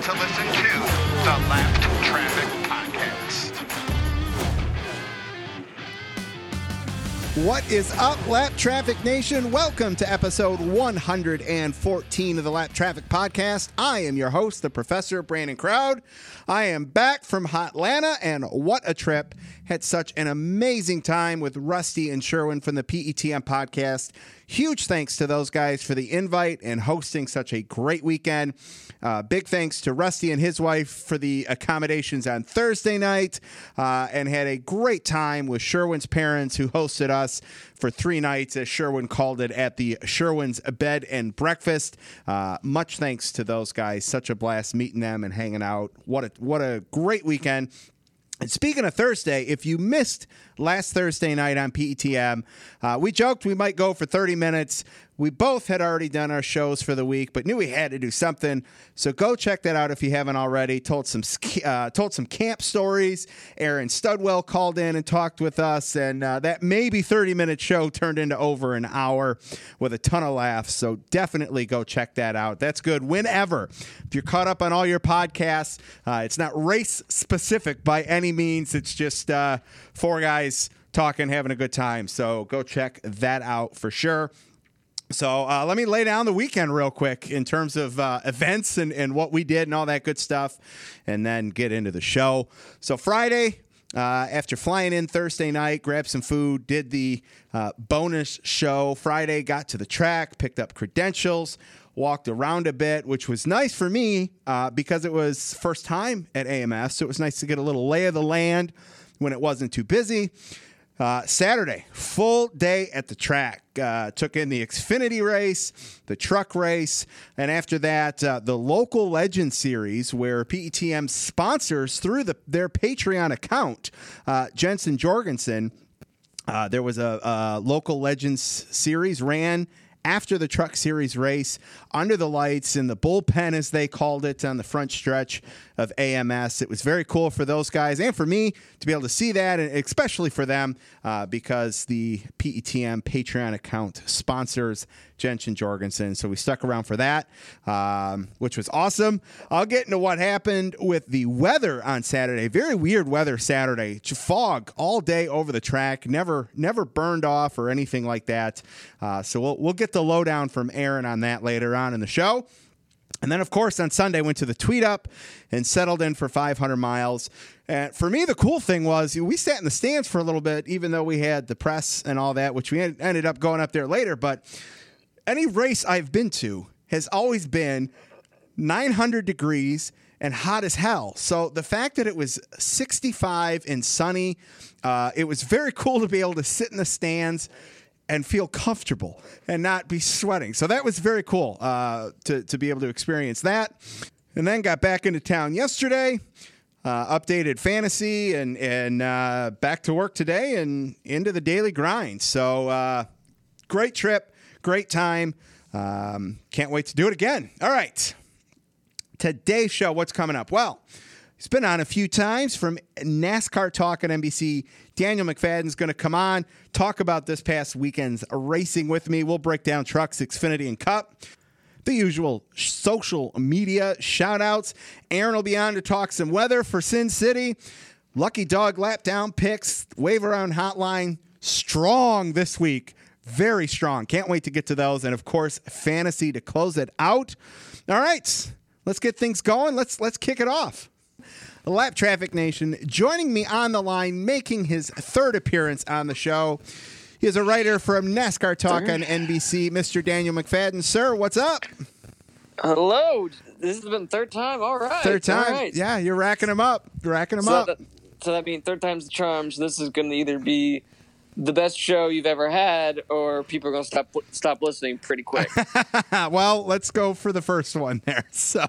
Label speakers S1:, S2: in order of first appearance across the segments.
S1: to listen to the Lapped Traffic Podcast.
S2: What is up, Lap Traffic Nation? Welcome to episode 114 of the Lap Traffic Podcast. I am your host, the Professor Brandon Crowd. I am back from Hotlanta, and what a trip. Had such an amazing time with Rusty and Sherwin from the PETM podcast. Huge thanks to those guys for the invite and hosting such a great weekend. Big thanks to Rusty and his wife for the accommodations on Thursday night, and had a great time with Sherwin's parents who hosted us for 3 nights, as Sherwin called it, at the Sherwin's Bed and Breakfast. Much thanks to those guys. Such a blast meeting them and hanging out. What a great weekend. And speaking of Thursday, if you missed last Thursday night on PETM, we joked we might go for 30 minutes. We both had already done our shows for the week, but knew we had to do something. So go check that out if you haven't already. Told some camp stories. Aaron Studwell called in and talked with us, and that maybe 30-minute show turned into over an hour with a ton of laughs. So definitely go check that out. That's good whenever. If you're caught up on all your podcasts, it's not race-specific by any means. It's just 4 guys talking, having a good time. So go check that out for sure. So let me lay down the weekend real quick in terms of events and what we did and all that good stuff, and then get into the show. So Friday, after flying in Thursday night, grabbed some food, did the bonus show. Friday, got to the track, picked up credentials, walked around a bit, which was nice for me because it was first time at AMS. So it was nice to get a little lay of the land when it wasn't too busy. Saturday, full day at the track. Took in the Xfinity race, the truck race, and after that, the Local Legend Series, where PETM sponsors through their Patreon account, Jensen Jorgensen. There was a Local Legends Series ran after the Truck Series race, under the lights in the bullpen, as they called it, on the front stretch of AMS. It was very cool for those guys and for me to be able to see that, and especially for them because the PETM Patreon account sponsors Jensen Jorgensen. So we stuck around for that, which was awesome. I'll get into what happened with the weather on Saturday. Very weird weather Saturday. Fog all day over the track. Never burned off or anything like that. So we'll get the lowdown from Aaron on that later on in the show. And then, of course, on Sunday, went to the Tweet Up and settled in for 500 miles. And for me, the cool thing was we sat in the stands for a little bit, even though we had the press and all that, which we ended up going up there later. But any race I've been to has always been 900 degrees and hot as hell. So the fact that it was 65 and sunny, it was very cool to be able to sit in the stands and feel comfortable and not be sweating. So that was very cool to be able to experience that. And then got back into town yesterday, updated fantasy, and back to work today and into the daily grind. So great trip, great time. Can't wait to do it again. All right. Today's show, what's coming up? Well, he's been on a few times from NASCAR Talk on NBC. Daniel McFadden's going to come on, talk about this past weekend's racing with me. We'll break down trucks, Xfinity, and Cup. The usual social media shout-outs. Aaron will be on to talk some weather for Sin City. Lucky Dog lap down picks, wave around hotline. Strong this week. Very strong. Can't wait to get to those. And, of course, fantasy to close it out. All right. Let's get things going. Let's kick it off. Lap Traffic Nation, joining me on the line, making his 3rd appearance on the show. He is a writer from NASCAR Talk on NBC, Mr. Daniel McFadden. Sir, what's up?
S3: Hello. This has been 3rd time. All right.
S2: 3rd time.
S3: All right.
S2: Yeah, you're racking them up.
S3: So that means 3rd time's the charm. So this is going to either be the best show you've ever had, or people are going to stop listening pretty quick.
S2: Well, let's go for the first one there. So,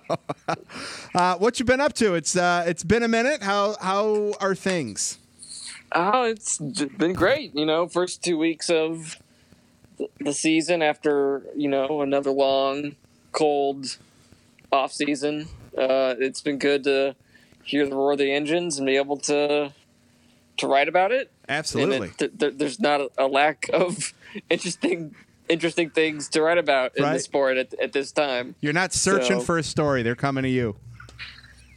S2: what you been up to? It's been a minute. How are things?
S3: Oh, it's been great. First 2 weeks of the season after another long, cold off season. It's been good to hear the roar of the engines and be able to write about it.
S2: Absolutely.
S3: There's not a lack of interesting things to write about in the sport at this time.
S2: You're not searching for a story. They're coming to you.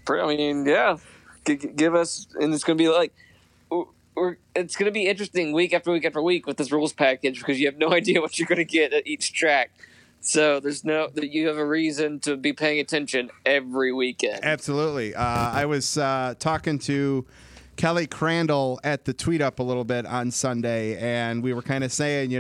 S3: I mean, yeah. Give us, and it's going to be like, it's going to be interesting week after week after week with this rules package because you have no idea what you're going to get at each track. So you have a reason to be paying attention every weekend.
S2: Absolutely. I was talking to Kelly Crandall at the Tweet Up a little bit on Sunday, and we were kind of saying,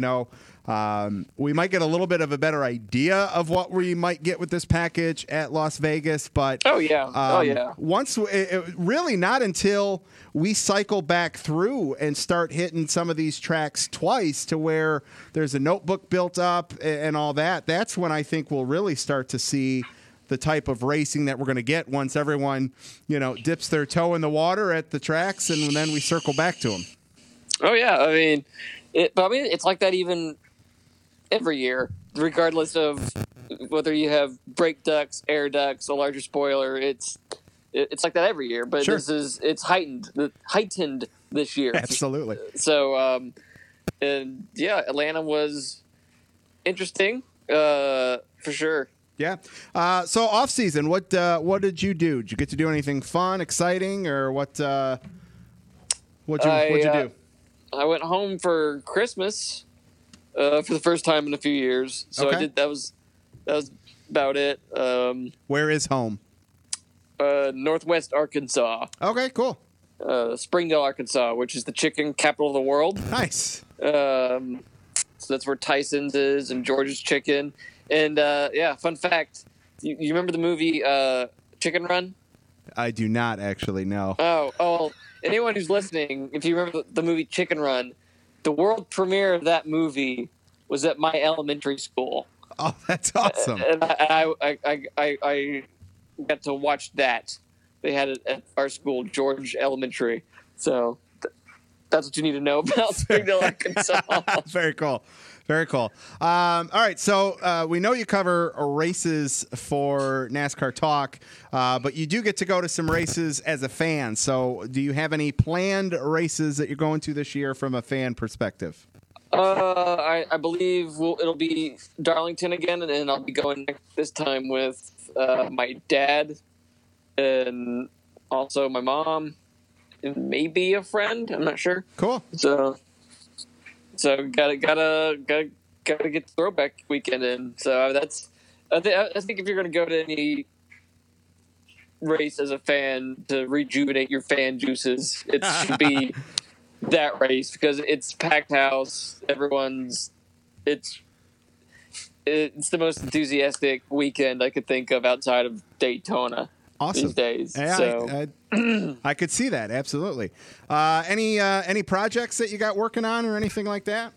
S2: we might get a little bit of a better idea of what we might get with this package at Las Vegas, but once really not until we cycle back through and start hitting some of these tracks twice to where there's a notebook built up and all that. That's when I think we'll really start to see the type of racing that we're going to get once everyone, dips their toe in the water at the tracks, and then we circle back to them.
S3: Oh yeah, I mean, it's like that even every year, regardless of whether you have brake ducts, air ducts, a larger spoiler. It's like that every year, but
S2: sure.
S3: It's heightened this year.
S2: Absolutely.
S3: So, and yeah, Atlanta was interesting for sure.
S2: Yeah. So off season, what did you do? Did you get to do anything fun, exciting, or what'd you do?
S3: I went home for Christmas for the first time in a few years. So
S2: okay.
S3: I did. That was about it.
S2: Where is home?
S3: Northwest Arkansas.
S2: Okay, cool.
S3: Springdale, Arkansas, which is the chicken capital of the world.
S2: Nice.
S3: So that's where Tyson's is and George's Chicken. And fun fact, you remember the movie Chicken Run?
S2: I do not actually know.
S3: Oh, anyone who's listening, if you remember the movie Chicken Run, the world premiere of that movie was at my elementary school.
S2: Oh, that's awesome.
S3: And I got to watch that. They had it at our school, George Elementary. So that's what you need to know about Springdale, Arkansas.
S2: Very cool. Very cool. All right, so we know you cover races for NASCAR Talk, but you do get to go to some races as a fan. So do you have any planned races that you're going to this year from a fan perspective?
S3: I believe it'll be Darlington again, and I'll be going this time with my dad and also my mom and maybe a friend. I'm not sure.
S2: Cool.
S3: So gotta get the throwback weekend in. So I think if you're gonna go to any race as a fan to rejuvenate your fan juices, it should be that race because it's packed house. It's the most enthusiastic weekend I could think of outside of Daytona.
S2: Awesome.
S3: These days.
S2: Yeah,
S3: So
S2: I could see that absolutely. Any projects that you got working on or anything like that?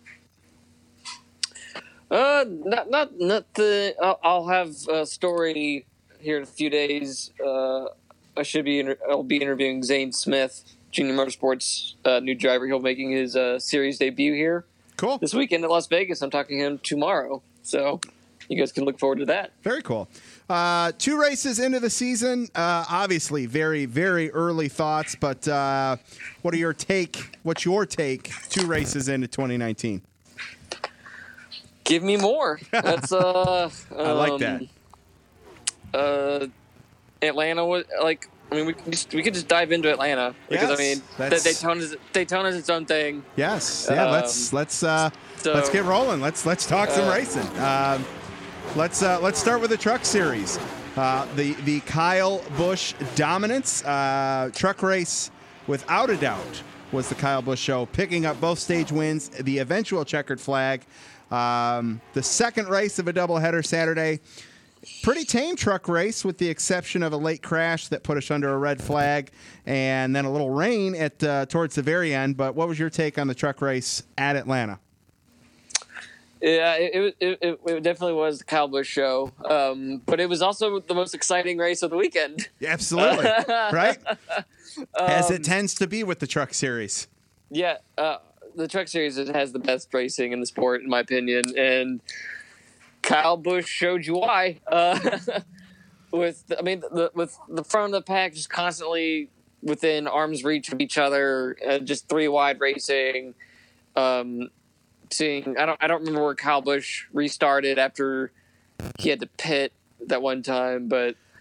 S3: Not the. I'll have a story here in a few days. I'll be interviewing Zane Smith, Junior Motorsports new driver. He'll be making his series debut here.
S2: Cool.
S3: This weekend at Las Vegas. I'm talking to him tomorrow. So you guys can look forward to that.
S2: Very cool. 2 races into the season. Obviously, very, very early thoughts. But what's your take? 2 races into 2019.
S3: Give me more. That's
S2: I like that.
S3: Atlanta was like. I mean, we could just dive into Atlanta because Daytona's its own thing.
S2: Yes. Yeah. Let's get rolling. Let's talk some racing. Let's start with the Truck Series. The Kyle Busch dominance truck race, without a doubt, was the Kyle Busch show, picking up both stage wins, the eventual checkered flag. The second race of a doubleheader Saturday. Pretty tame truck race with the exception of a late crash that put us under a red flag and then a little rain at towards the very end. But what was your take on the truck race at Atlanta?
S3: Yeah, it definitely was the Kyle Busch show, but it was also the most exciting race of the weekend.
S2: Yeah, absolutely, right? As it tends to be with the Truck Series.
S3: Yeah, the Truck Series has the best racing in the sport, in my opinion, and Kyle Busch showed you why. With the front of the pack just constantly within arm's reach of each other, just 3 wide racing. Seeing, I don't remember where Kyle Busch restarted after he had to pit that one time, but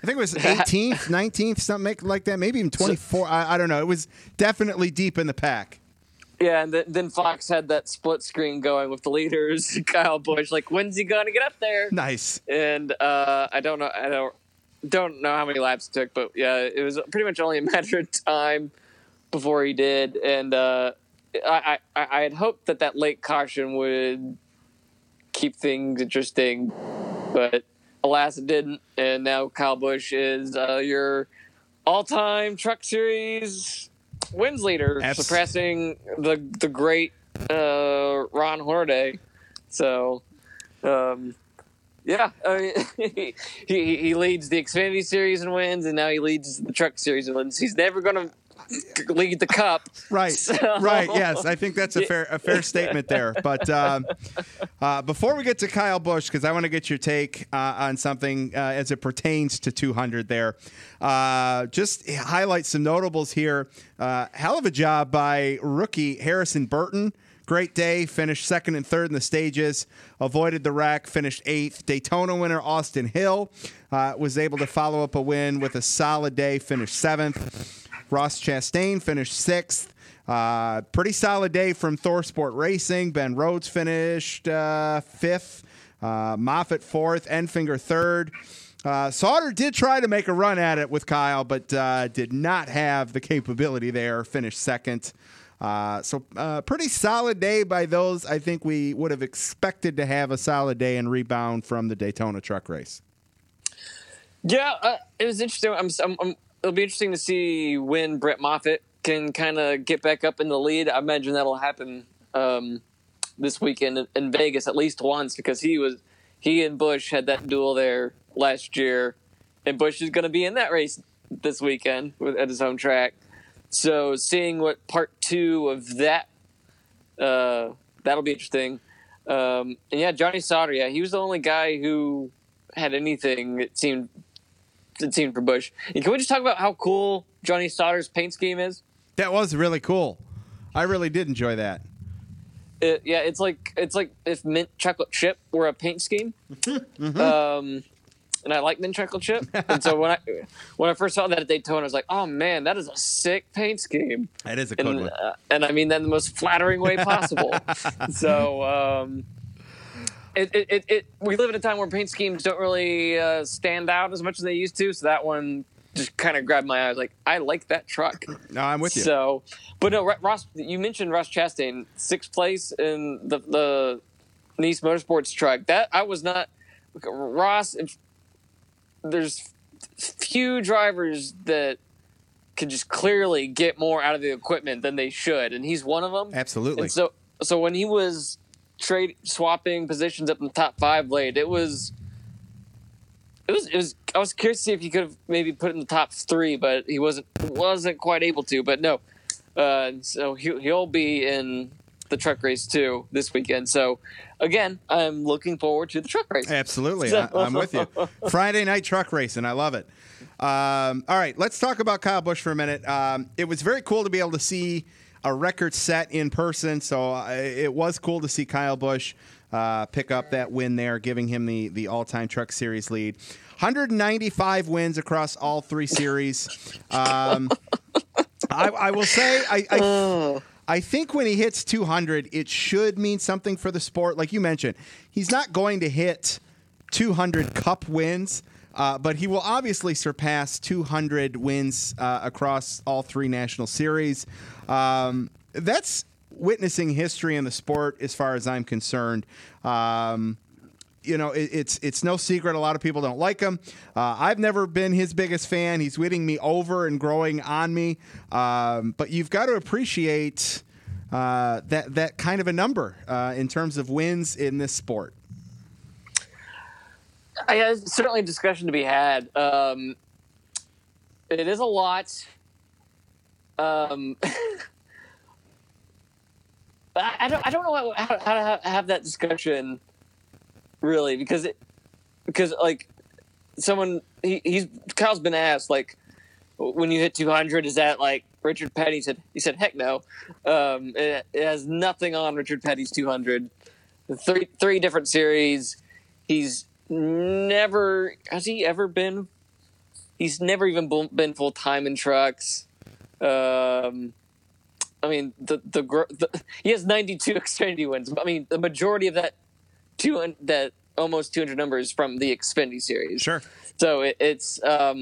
S2: I think it was 18th, 19th, something like that. Maybe even 24. I don't know. It was definitely deep in the pack.
S3: Yeah, and then Fox had that split screen going with the leaders. Kyle Busch, like, when's he gonna get up there?
S2: Nice.
S3: And I don't know how many laps it took, but yeah, it was pretty much only a matter of time before he did. And I had hoped that late caution would keep things interesting, but alas, it didn't. And now Kyle Busch is your all-time Truck Series wins leader, surpassing the great Ron Hornaday. So, yeah, I mean, he leads the Xfinity Series and wins, and now he leads the Truck Series and wins. He's never going to lead the Cup,
S2: right?
S3: So.
S2: Right. Yes, I think that's a fair statement there. But before we get to Kyle Busch, because I want to get your take on something as it pertains to 200 there. Just highlight some notables here. Hell of a job by rookie Harrison Burton. Great day, finished second and third in the stages, avoided the wreck, finished eighth. Daytona winner Austin Hill was able to follow up a win with a solid day, finished seventh. Ross Chastain finished sixth. Pretty solid day from Thor Sport Racing. Ben Rhodes finished fifth. Moffitt fourth. Enfinger third. Sauter did try to make a run at it with Kyle, but did not have the capability there. Finished second. So pretty solid day by those. I think we would have expected to have a solid day and rebound from the Daytona truck race.
S3: Yeah, it was interesting. It'll be interesting to see when Brett Moffitt can kind of get back up in the lead. I imagine that'll happen this weekend in Vegas at least once, because he and Busch had that duel there last year, and Busch is going to be in that race this weekend at his home track. So seeing what part two of that, that'll be interesting. And yeah, Johnny Sauter, yeah, he was the only guy who had anything, it seemed for Busch. And can we just talk about how cool Johnny Sauter's paint scheme is? That
S2: was really cool. I really did enjoy that.
S3: It's like if mint chocolate chip were a paint scheme. Mm-hmm. And I like mint chocolate chip. And so when I first saw that at Daytona, I was like, oh man, that is a sick paint scheme.
S2: That is a good one.
S3: And I mean that in the most flattering way possible. So we live in a time where paint schemes don't really stand out as much as they used to. So that one just kind of grabbed my eye. I was like, I like that truck.
S2: No, I'm with you.
S3: So, but no, Ross, you mentioned Ross Chastain, sixth place in the Nice Motorsports truck. That I was not Ross. There's few drivers that can just clearly get more out of the equipment than they should, and he's one of them.
S2: Absolutely.
S3: And so when he was swapping positions up in the top five lane, it was. I was curious to see if he could have maybe put it in the top three, but he wasn't quite able to. But no, so he'll be in the truck race too this weekend. So again, I'm looking forward to the truck race.
S2: Absolutely, I'm with you. Friday night truck racing, I love it. All right, let's talk about Kyle Busch for a minute. It was very cool to be able to see a record set in person. So it was cool to see Kyle Busch pick up that win there, giving him the all-time Truck Series lead. 195 wins across all three series. I will say, I think when he hits 200, it should mean something for the sport. Like you mentioned, he's not going to hit 200 Cup wins, but he will obviously surpass 200 wins across all three national series. That's witnessing history in the sport as far as I'm concerned. It's no secret a lot of people don't like him. I've never been his biggest fan. He's winning me over and growing on me. But you've got to appreciate that kind of a number in terms of wins in this sport.
S3: It's certainly a discussion to be had. It is a lot. I don't know how to have that discussion really, because like someone Kyle's been asked, like, when you hit 200, is that like Richard Petty? He said heck no. It has nothing on Richard Petty's 200. Three different series. Has he ever been He's never even been full time in trucks. I mean, he has 92 Xfinity wins. I mean, the majority of that almost 200 numbers from the Xfinity series.
S2: Sure.
S3: So it's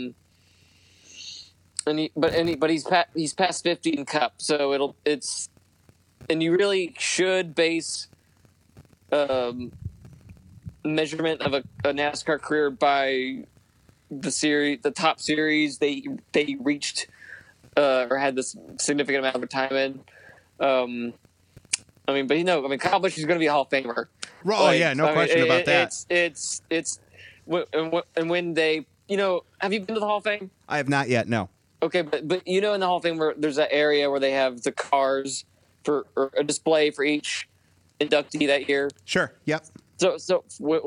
S3: but he's past 50 in Cup. So and you really should base measurement of a NASCAR career by the top series they reached or had this significant amount of retirement. I mean, but Kyle Busch is going to be a Hall of Famer.
S2: Oh yeah, no question about that.
S3: It's and when they, have you been to the Hall of Fame?
S2: I have not yet. No.
S3: Okay, but in the Hall of Fame where there's that area where they have the cars or a display for each inductee that year.
S2: Sure. Yep.
S3: So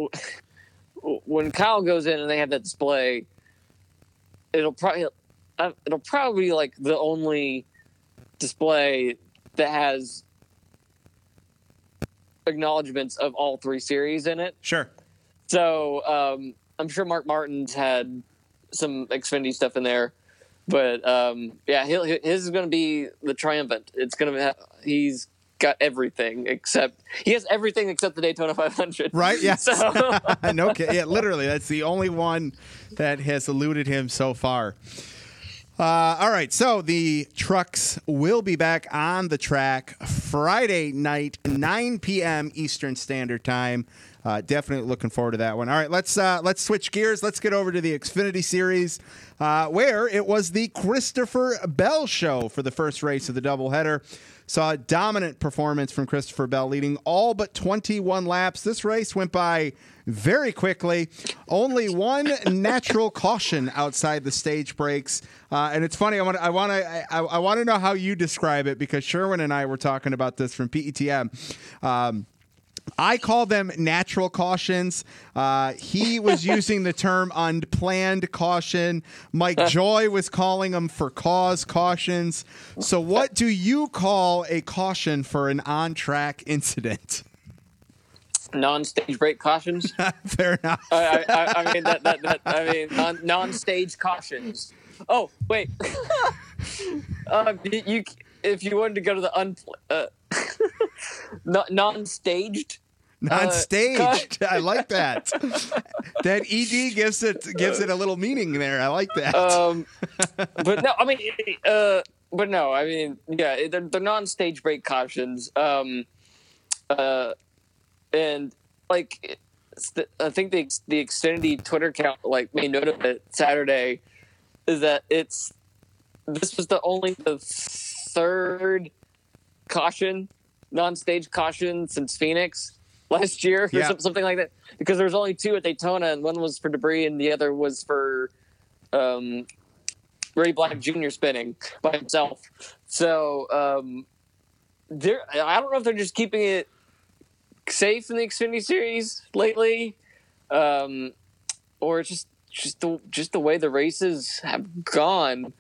S3: when Kyle goes in and they have that display, it'll probably be like the only display that has acknowledgments of all three series in it.
S2: Sure.
S3: So I'm sure Mark Martin's had some Xfinity stuff in there, but his is going to be the triumphant. It's going to he's got everything except the Daytona 500.
S2: Right? Yeah.
S3: So
S2: no, yeah, literally, that's the only one that has eluded him so far. All right, so the trucks will be back on the track Friday night, 9 p.m. Eastern Standard Time. Definitely looking forward to that one. All right, let's switch gears. Let's get over to the Xfinity Series, where it was the Christopher Bell show for the first race of the doubleheader. Saw a dominant performance from Christopher Bell, leading all but 21 laps. This race went by very quickly. Only one natural caution outside the stage breaks, and it's funny. I want to know how you describe it, because Sherwin and I were talking about this from PETM. I call them natural cautions. He was using the term unplanned caution. Mike Joy was calling them for cause cautions. So what do you call a caution for an on-track incident?
S3: Non-stage break cautions.
S2: Fair enough.
S3: Non-stage cautions. Oh, wait. If you wanted to go to the non-staged.
S2: Non-staged. I like that. That ED gives it a little meaning there. I like that. They're non-stage break cautions. And like, I think the Xfinity Twitter account made note of it Saturday. Is that this was the third caution, non-stage caution since Phoenix last year, or something like that. Because there was only two at Daytona, and one was for debris, and the other was for Ray Black Jr. spinning by himself. So I don't know if they're just keeping it safe in the Xfinity Series lately, or it's just the way the races have gone.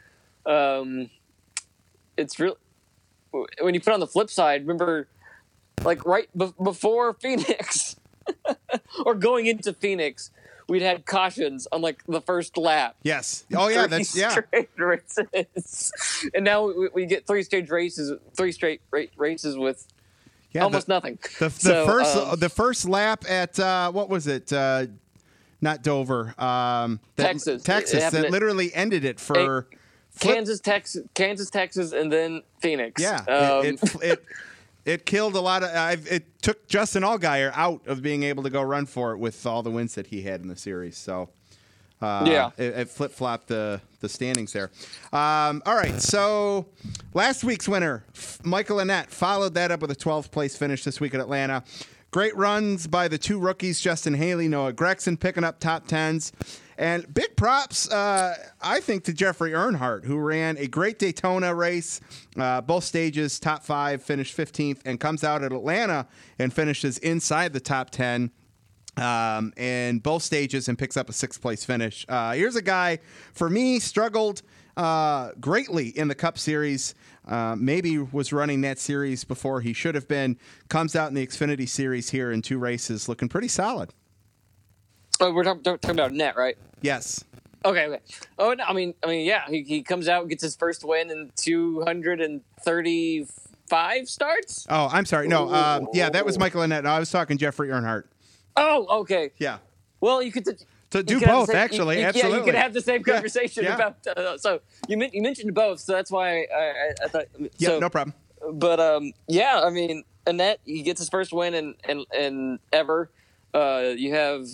S2: It's real. When you put on the flip side, remember, right before Phoenix, or going into Phoenix, we'd had cautions on the first lap. Yes. Oh yeah,
S3: straight races, and now we get three straight races with almost nothing.
S2: The first lap at what was it? Not Dover.
S3: Texas.
S2: That literally ended it for
S3: Kansas, Texas, and then Phoenix.
S2: Yeah, it killed a lot of. It took Justin Allgaier out of being able to go run for it with all the wins that he had in the series. So, it flip flopped the standings there. All right, so last week's winner, Michael Annett, followed that up with a 12th place finish this week at Atlanta. Great runs by the two rookies, Justin Haley, Noah Gragson, picking up top 10s. And big props, I think, to Jeffrey Earnhardt, who ran a great Daytona race, both stages, top 5, finished 15th, and comes out at Atlanta and finishes inside the top 10 in both stages and picks up a 6th place finish. Here's a guy, for me, struggled greatly in the Cup Series. Maybe was running that series before he should have been. Comes out in the Xfinity Series here in 2 races, looking pretty solid.
S3: Oh, we're talking about Annett, right?
S2: Yes.
S3: Okay. Oh no, I mean, yeah, he comes out, gets his first win in 235 starts.
S2: Oh, I'm sorry. No, yeah, that was Michael Annett. No, I was talking Jeffrey Earnhardt.
S3: Oh, okay.
S2: Yeah.
S3: Well, you could
S2: To do
S3: could have
S2: both,
S3: the same-
S2: actually.
S3: Yeah,
S2: Absolutely.
S3: you could have the same conversation
S2: yeah.
S3: about. So you mentioned both, so that's why I thought.
S2: Yeah,
S3: So,
S2: no problem.
S3: But yeah, I mean, Annette, he gets his first win in ever. You have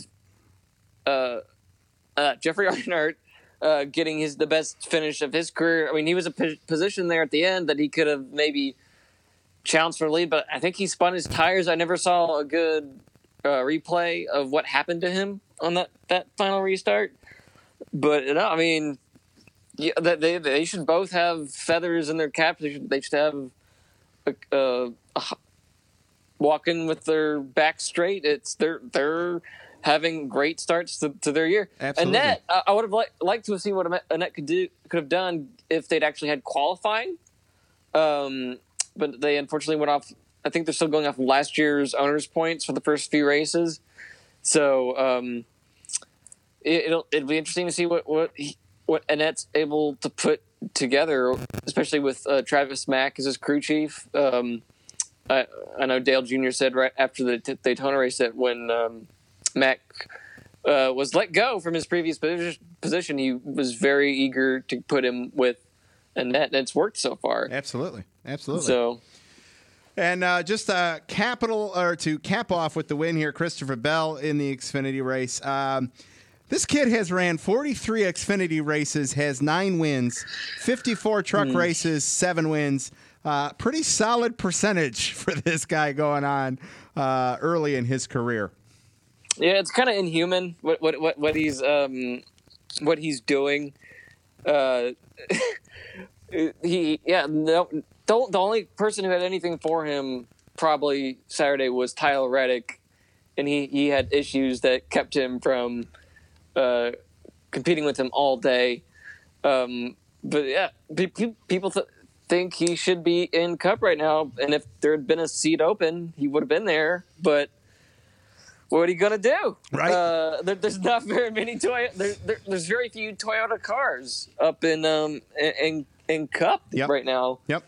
S3: Jeffrey Earnhardt getting the best finish of his career. I mean, he was a position there at the end that he could have maybe challenged for the lead, but I think he spun his tires. I never saw a good replay of what happened to him on that final restart. But no, I mean, yeah, they should both have feathers in their caps. They should have walking with their back straight. They're having great starts to their year.
S2: Absolutely.
S3: Annette, I would have liked to have seen what Annette could have done if they'd actually had qualifying. But they unfortunately went off. I think they're still going off last year's owners' points for the first few races. So it'll be interesting to see what Annette's able to put together, especially with Travis Mack as his crew chief. I know Dale Jr. said right after the Daytona race that when Mack was let go from his previous position, he was very eager to put him with Annette, and it's worked so far.
S2: Absolutely.
S3: So.
S2: And just to cap off with the win here, Christopher Bell in the Xfinity race. This kid has ran 43 Xfinity races, has 9 wins, 54 truck races, 7 wins. Pretty solid percentage for this guy going on early in his career.
S3: Yeah, it's kind of inhuman what he's doing. The only person who had anything for him probably Saturday was Tyler Reddick, and he had issues that kept him from competing with him all day. But yeah, people think he should be in Cup right now, and if there had been a seat open, he would have been there. But what are you gonna do?
S2: Right.
S3: There's not very many there's very few Toyota cars up in Cup right now.
S2: Yep.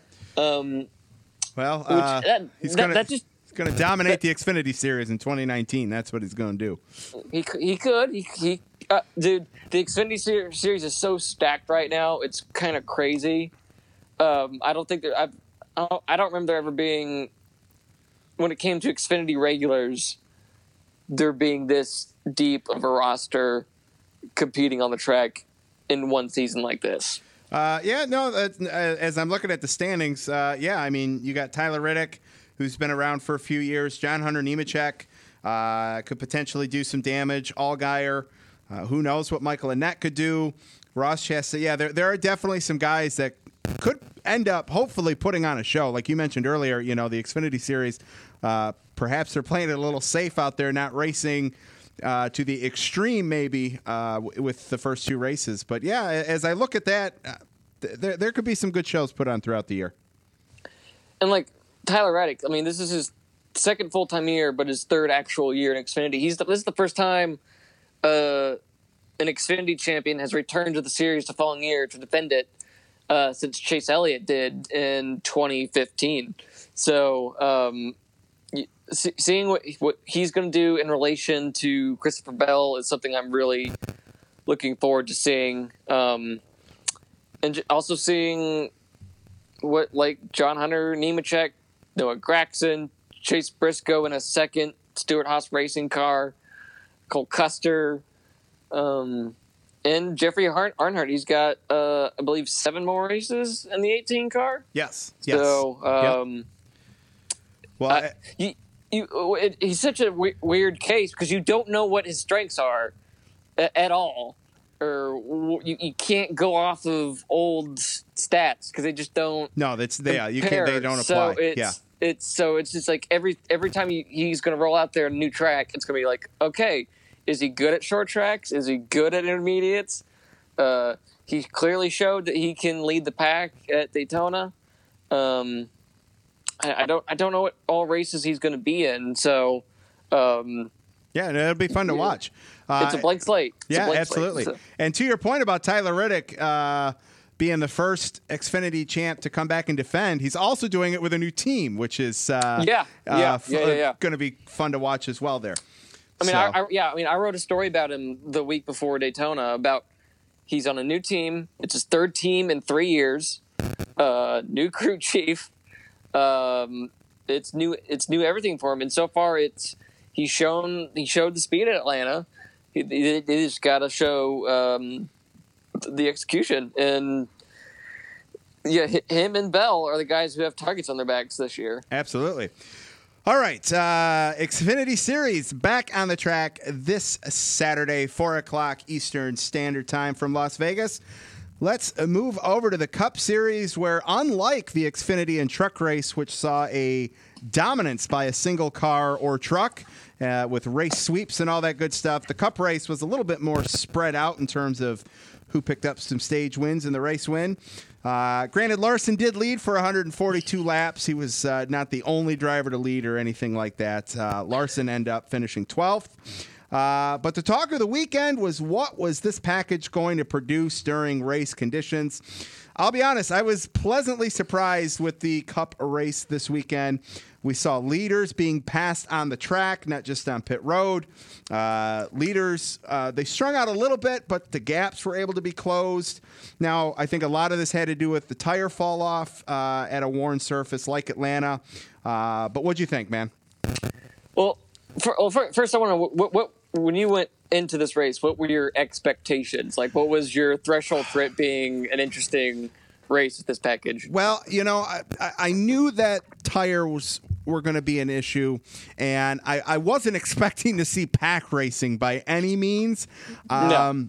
S3: Well,
S2: he's going to dominate the Xfinity Series in 2019. That's what he's going to do.
S3: He could. Dude, the Xfinity Series is so stacked right now. It's kind of crazy. I don't remember there ever being, when it came to Xfinity regulars, there being this deep of a roster competing on the track in one season like this. As I'm looking at the standings,
S2: I mean, you got Tyler Reddick, who's been around for a few years. John Hunter Nemechek could potentially do some damage. Allgaier, who knows what Michael Annett could do. Ross Chastain. Yeah, there are definitely some guys that could end up hopefully putting on a show. Like you mentioned earlier, the Xfinity Series, perhaps they're playing it a little safe out there, not racing to the extreme maybe with the first 2 races. But yeah, as I look at that, there could be some good shows put on throughout the year.
S3: And like Tyler Reddick, I mean, this is his second full-time year, but his third actual year in Xfinity. This is the first time an Xfinity champion has returned to the series the following year to defend it since Chase Elliott did in 2015. So seeing what he's going to do in relation to Christopher Bell is something I'm really looking forward to seeing. And also seeing what, like, John Hunter Nemechek, Noah Gragson, Chase Briscoe in a second Stewart Haas racing car, Cole Custer, and Jeffrey
S2: Earnhardt.
S3: He's got, I believe, 7 more races in the 18 car.
S2: Yes.
S3: So, he's such a weird case because you don't know what his strengths are at all, or you can't go off of old stats because they just don't.
S2: No, you can't. They don't apply.
S3: So it's just like every time he's going to roll out there a new track, it's going to be like, okay, is he good at short tracks? Is he good at intermediates? He clearly showed that he can lead the pack at Daytona. I don't know what all races he's going to be in. So
S2: Yeah, and it'll be fun to watch.
S3: It's a blank slate.
S2: Absolutely. And to your point about Tyler Riddick being the first Xfinity champ to come back and defend, he's also doing it with a new team, which is going to be fun to watch as well there.
S3: I wrote a story about him the week before Daytona about he's on a new team. It's his third team in 3 years. New crew chief. It's new everything for him, and so far he showed the speed at Atlanta. He just got to show the execution, and him and Bell are the guys who have targets on their backs this year.
S2: Absolutely. All right, Xfinity Series back on the track this Saturday, 4:00 Eastern Standard Time from Las Vegas. Let's move over to the Cup Series, where unlike the Xfinity and truck race, which saw a dominance by a single car or truck with race sweeps and all that good stuff, the Cup race was a little bit more spread out in terms of who picked up some stage wins in the race win. Granted, Larson did lead for 142 laps. He was not the only driver to lead or anything like that. Larson ended up finishing 12th. But the talk of the weekend was, what was this package going to produce during race conditions? I'll be honest, I was pleasantly surprised with the Cup race this weekend. We saw leaders being passed on the track, not just on pit road. Leaders, they strung out a little bit, but the gaps were able to be closed. Now, I think a lot of this had to do with the tire fall off at a worn surface like Atlanta. But what'd you think, man?
S3: Well, first I want to, what when you went into this race, what were your expectations? Like, what was your threshold for it being an interesting race with this package?
S2: Well, I knew that tires were going to be an issue, and I wasn't expecting to see pack racing by any means.
S3: No.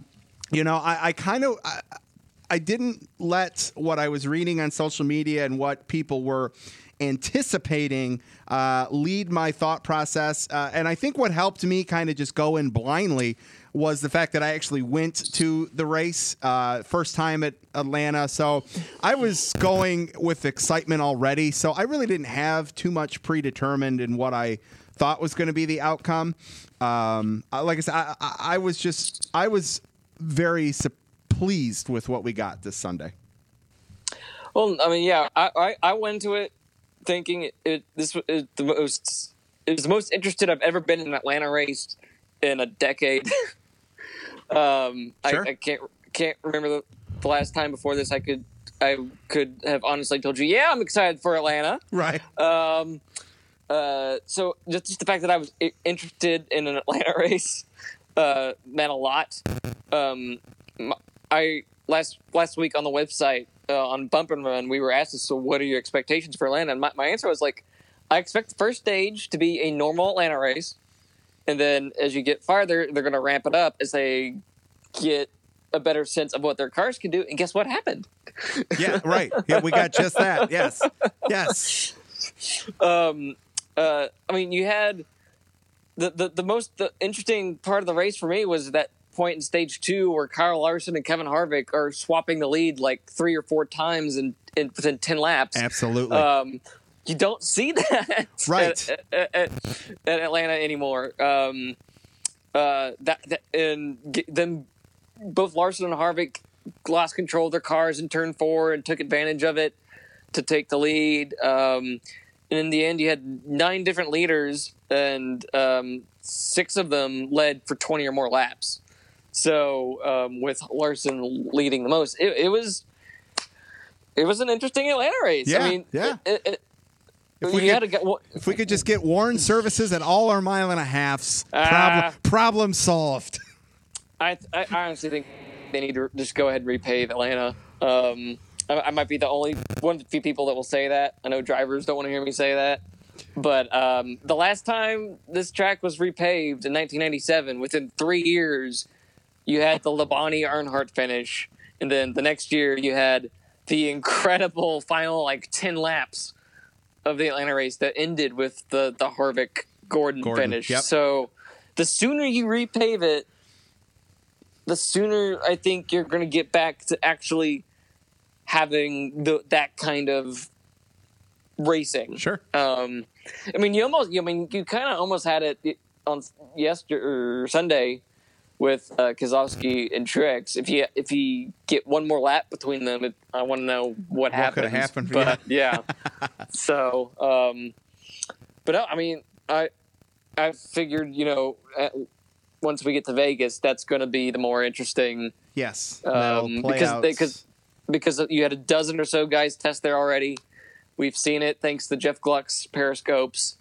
S2: I didn't let what I was reading on social media and what people were anticipating lead my thought process. And I think what helped me kind of just go in blindly was the fact that I actually went to the race first time at Atlanta. So I was going with excitement already. So I really didn't have too much predetermined in what I thought was going to be the outcome. Like I said, I was very pleased with what we got this Sunday.
S3: Well, I mean, yeah, I went to it thinking it was the most interested I've ever been in an Atlanta race in a decade. Sure. I can't remember the last time before this I could have honestly told you, yeah, I'm excited for Atlanta.
S2: Right.
S3: So just the fact that I was interested in an Atlanta race meant a lot. I last week on the website on Bump and Run, we were asked, so what are your expectations for Atlanta? And my answer was like, I expect the first stage to be a normal Atlanta race. And then as you get farther, they're going to ramp it up as they get a better sense of what their cars can do. And guess what happened?
S2: Yeah, right. Yeah, we got just that. Yes. Yes.
S3: I mean, you had the most interesting part of the race for me was that point in stage 2 where Kyle Larson and Kevin Harvick are swapping the lead like 3 or 4 times in within 10 laps.
S2: Absolutely.
S3: You don't see that
S2: right
S3: at Atlanta anymore. And then both Larson and Harvick lost control of their cars in turn 4 and took advantage of it to take the lead. And in the end, you had 9 different leaders, and 6 of them led for 20 or more laps. So with Larson leading the most, it was an interesting Atlanta race.
S2: Yeah,
S3: I mean,
S2: yeah.
S3: If
S2: we could just get Warren services at all our mile and a halves, problem solved.
S3: I honestly think they need to just go ahead and repave Atlanta. I might be the only one of the few people that will say that. I know drivers don't want to hear me say that. But the last time this track was repaved in 1997, within 3 years, you had the Labonte Earnhardt finish. And then the next year, you had the incredible final 10 laps of the Atlanta race that ended with the Harvick-Gordon finish.
S2: Yep.
S3: So the sooner you repave it, the sooner I think you're going to get back to actually having that kind of racing.
S2: Sure.
S3: I mean, you kind of almost had it on yesterday or Sunday with Keselowski and Truex. If you get one more lap between them, I want to know what happened.
S2: Could have happened?
S3: But yeah. So, but no, I mean, I figured, once we get to Vegas, that's going to be the more interesting.
S2: Yes.
S3: Because you had a dozen or so guys test there already. We've seen it thanks to Jeff Gluck's periscopes.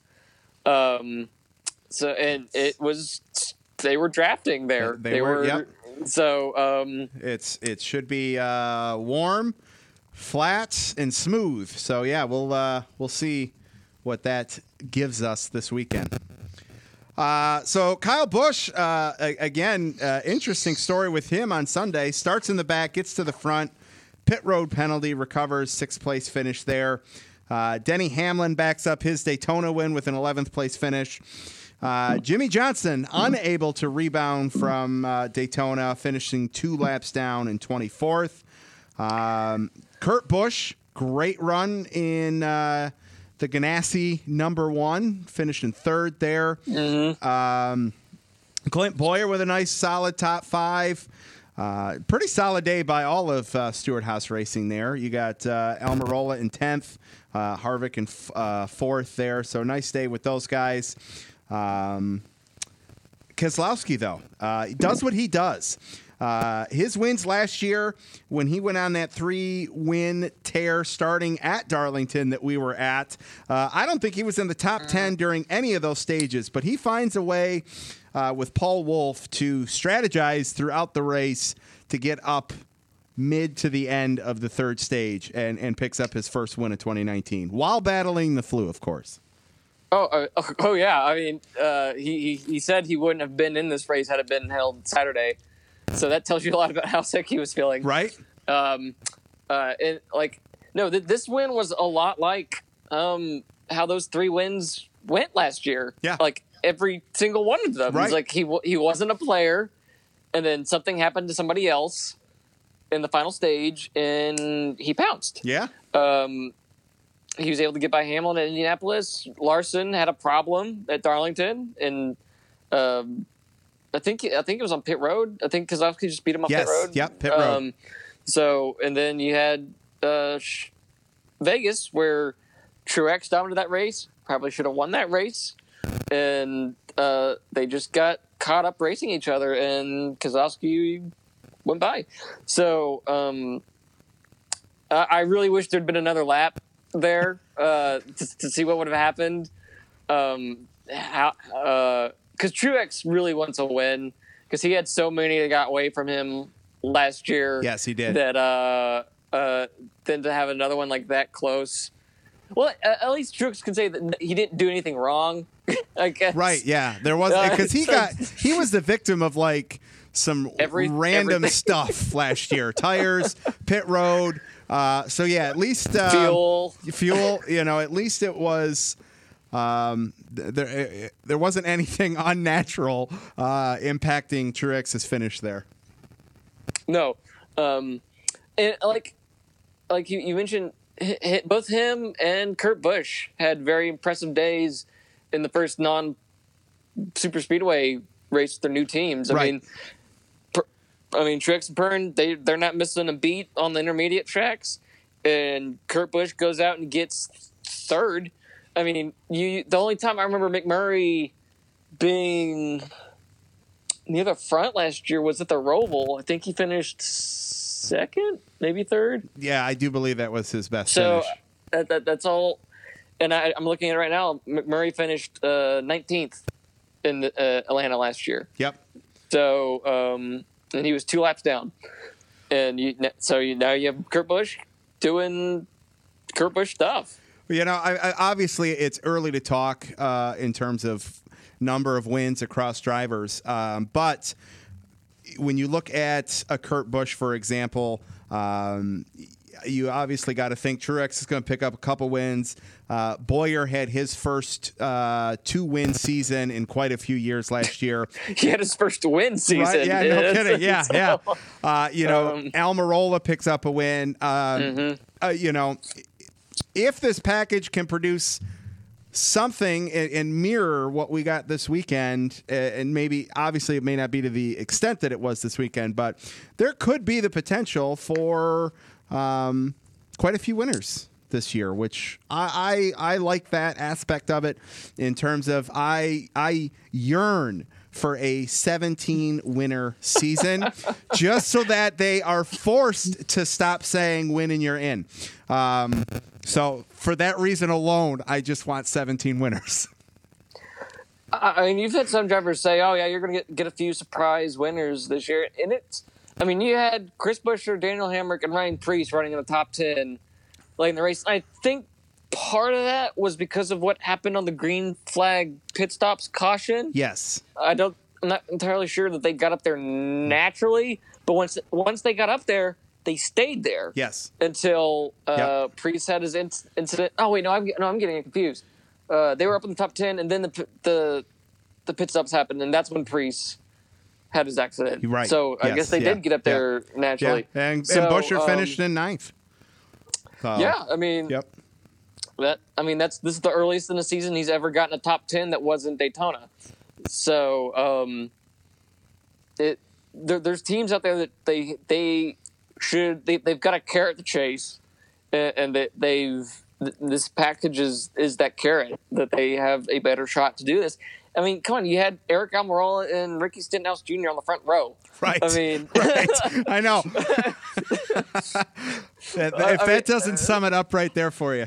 S3: So and it was they were drafting there.
S2: They were. Yep.
S3: So
S2: it should be warm, flat, and smooth. So yeah, we'll see what that gives us this weekend. So Kyle Busch, again, interesting story with him on Sunday. Starts in the back, gets to the front, pit road penalty, recovers, 6th place finish there. Denny Hamlin backs up his Daytona win with an 11th place finish. Jimmy Johnson unable to rebound from Daytona, finishing 2 laps down in 24th. Kurt Busch, great run in the Ganassi #1, finished in 3rd there.
S3: Mm-hmm.
S2: Clint Bowyer with a nice solid top 5. Pretty solid day by all of Stewart-Haas Racing there. You got Almirola in 10th, Harvick in 4th there. So nice day with those guys. Keselowski, though, he does what he does. His wins last year when he went on that 3-win tear starting at Darlington that we were at, I don't think he was in the top 10 during any of those stages, but he finds a way with Paul Wolfe to strategize throughout the race to get up mid to the end of the 3rd stage and picks up his first win of 2019 while battling the flu, of course.
S3: Oh yeah. I mean, he said he wouldn't have been in this race had it been held Saturday. So that tells you a lot about how sick he was feeling.
S2: Right.
S3: This win was a lot like how those 3 wins went last year.
S2: Yeah.
S3: Like every single one of them.
S2: Right.
S3: It's like he wasn't a player, and then something happened to somebody else in the final stage, and he pounced.
S2: Yeah.
S3: He was able to get by Hamlin at Indianapolis. Larson had a problem at Darlington, and I think it was on pit road. I think Keselowski just beat him off pit road.
S2: Yep, pit road.
S3: So, and then you had Vegas, where Truex dominated that race. Probably should have won that race, and they just got caught up racing each other, and Keselowski went by. So, I really wish there'd been another lap there to see what would have happened. Because Truex really wants a win, because he had so many that got away from him last year.
S2: Yes, he did.
S3: That then to have another one like that close. Well, at least Truex can say that he didn't do anything wrong, I guess.
S2: Right? Yeah, there was because he was the victim of like some random stuff last year. Tires, pit road. So yeah, at least fuel. At least it was. There wasn't anything unnatural impacting Truex's finish there.
S3: No, and like you mentioned, both him and Kurt Busch had very impressive days in the first non-super speedway race with their new teams. I mean, Truex and Byrne, they're not missing a beat on the intermediate tracks, and Kurt Busch goes out and gets 3rd. I mean, the only time I remember McMurray being near the front last year was at the Roval. I think he finished 2nd, maybe 3rd.
S2: Yeah, I do believe that was his best finish.
S3: So that's all. And I'm looking at it right now. McMurray finished 19th in Atlanta last year.
S2: Yep.
S3: So, and he was 2 laps down. And now you have Kurt Busch doing Kurt Busch stuff.
S2: I obviously it's early to talk in terms of number of wins across drivers, but when you look at a Kurt Busch, for example, you obviously got to think Truex is going to pick up a couple wins. Bowyer had his first 2-win season in quite a few years last year.
S3: He had his first win season.
S2: Right? Yeah, no kidding. Yeah. Almirola picks up a win. If this package can produce something and mirror what we got this weekend, and maybe obviously it may not be to the extent that it was this weekend, but there could be the potential for quite a few winners this year, which I like that aspect of it in terms of I yearn for a 17 winner season just so that they are forced to stop saying win and you're in. So for that reason alone, I just want 17 winners.
S3: I mean, you've had some drivers say, "Oh yeah, you're going to get a few surprise winners this year," and I mean, you had Chris Buescher, Daniel Hemrick, and Ryan Preece running in the top 10 late in the race. I think part of that was because of what happened on the green flag pit stops caution.
S2: Yes,
S3: I'm not entirely sure that they got up there naturally, but once they got up there, they stayed there.
S2: Yes.
S3: Until Preece had his incident. Oh wait, I'm getting confused. They were up in the top 10, and then the pit stops happened, and that's when Preece had his accident.
S2: Right.
S3: So I guess they did get up there naturally.
S2: Yeah. And
S3: So,
S2: Buescher finished in 9th. So,
S3: yeah, I mean, this is the earliest in the season he's ever gotten a top 10 that wasn't Daytona. So there's teams out there that they've got a carrot to chase, and this package is that carrot that they have a better shot to do this. I mean, come on, you had Eric Almirola and Ricky Stenhouse Jr. on the front row.
S2: Right.
S3: I mean,
S2: right. I know. If that doesn't sum it up right there for you.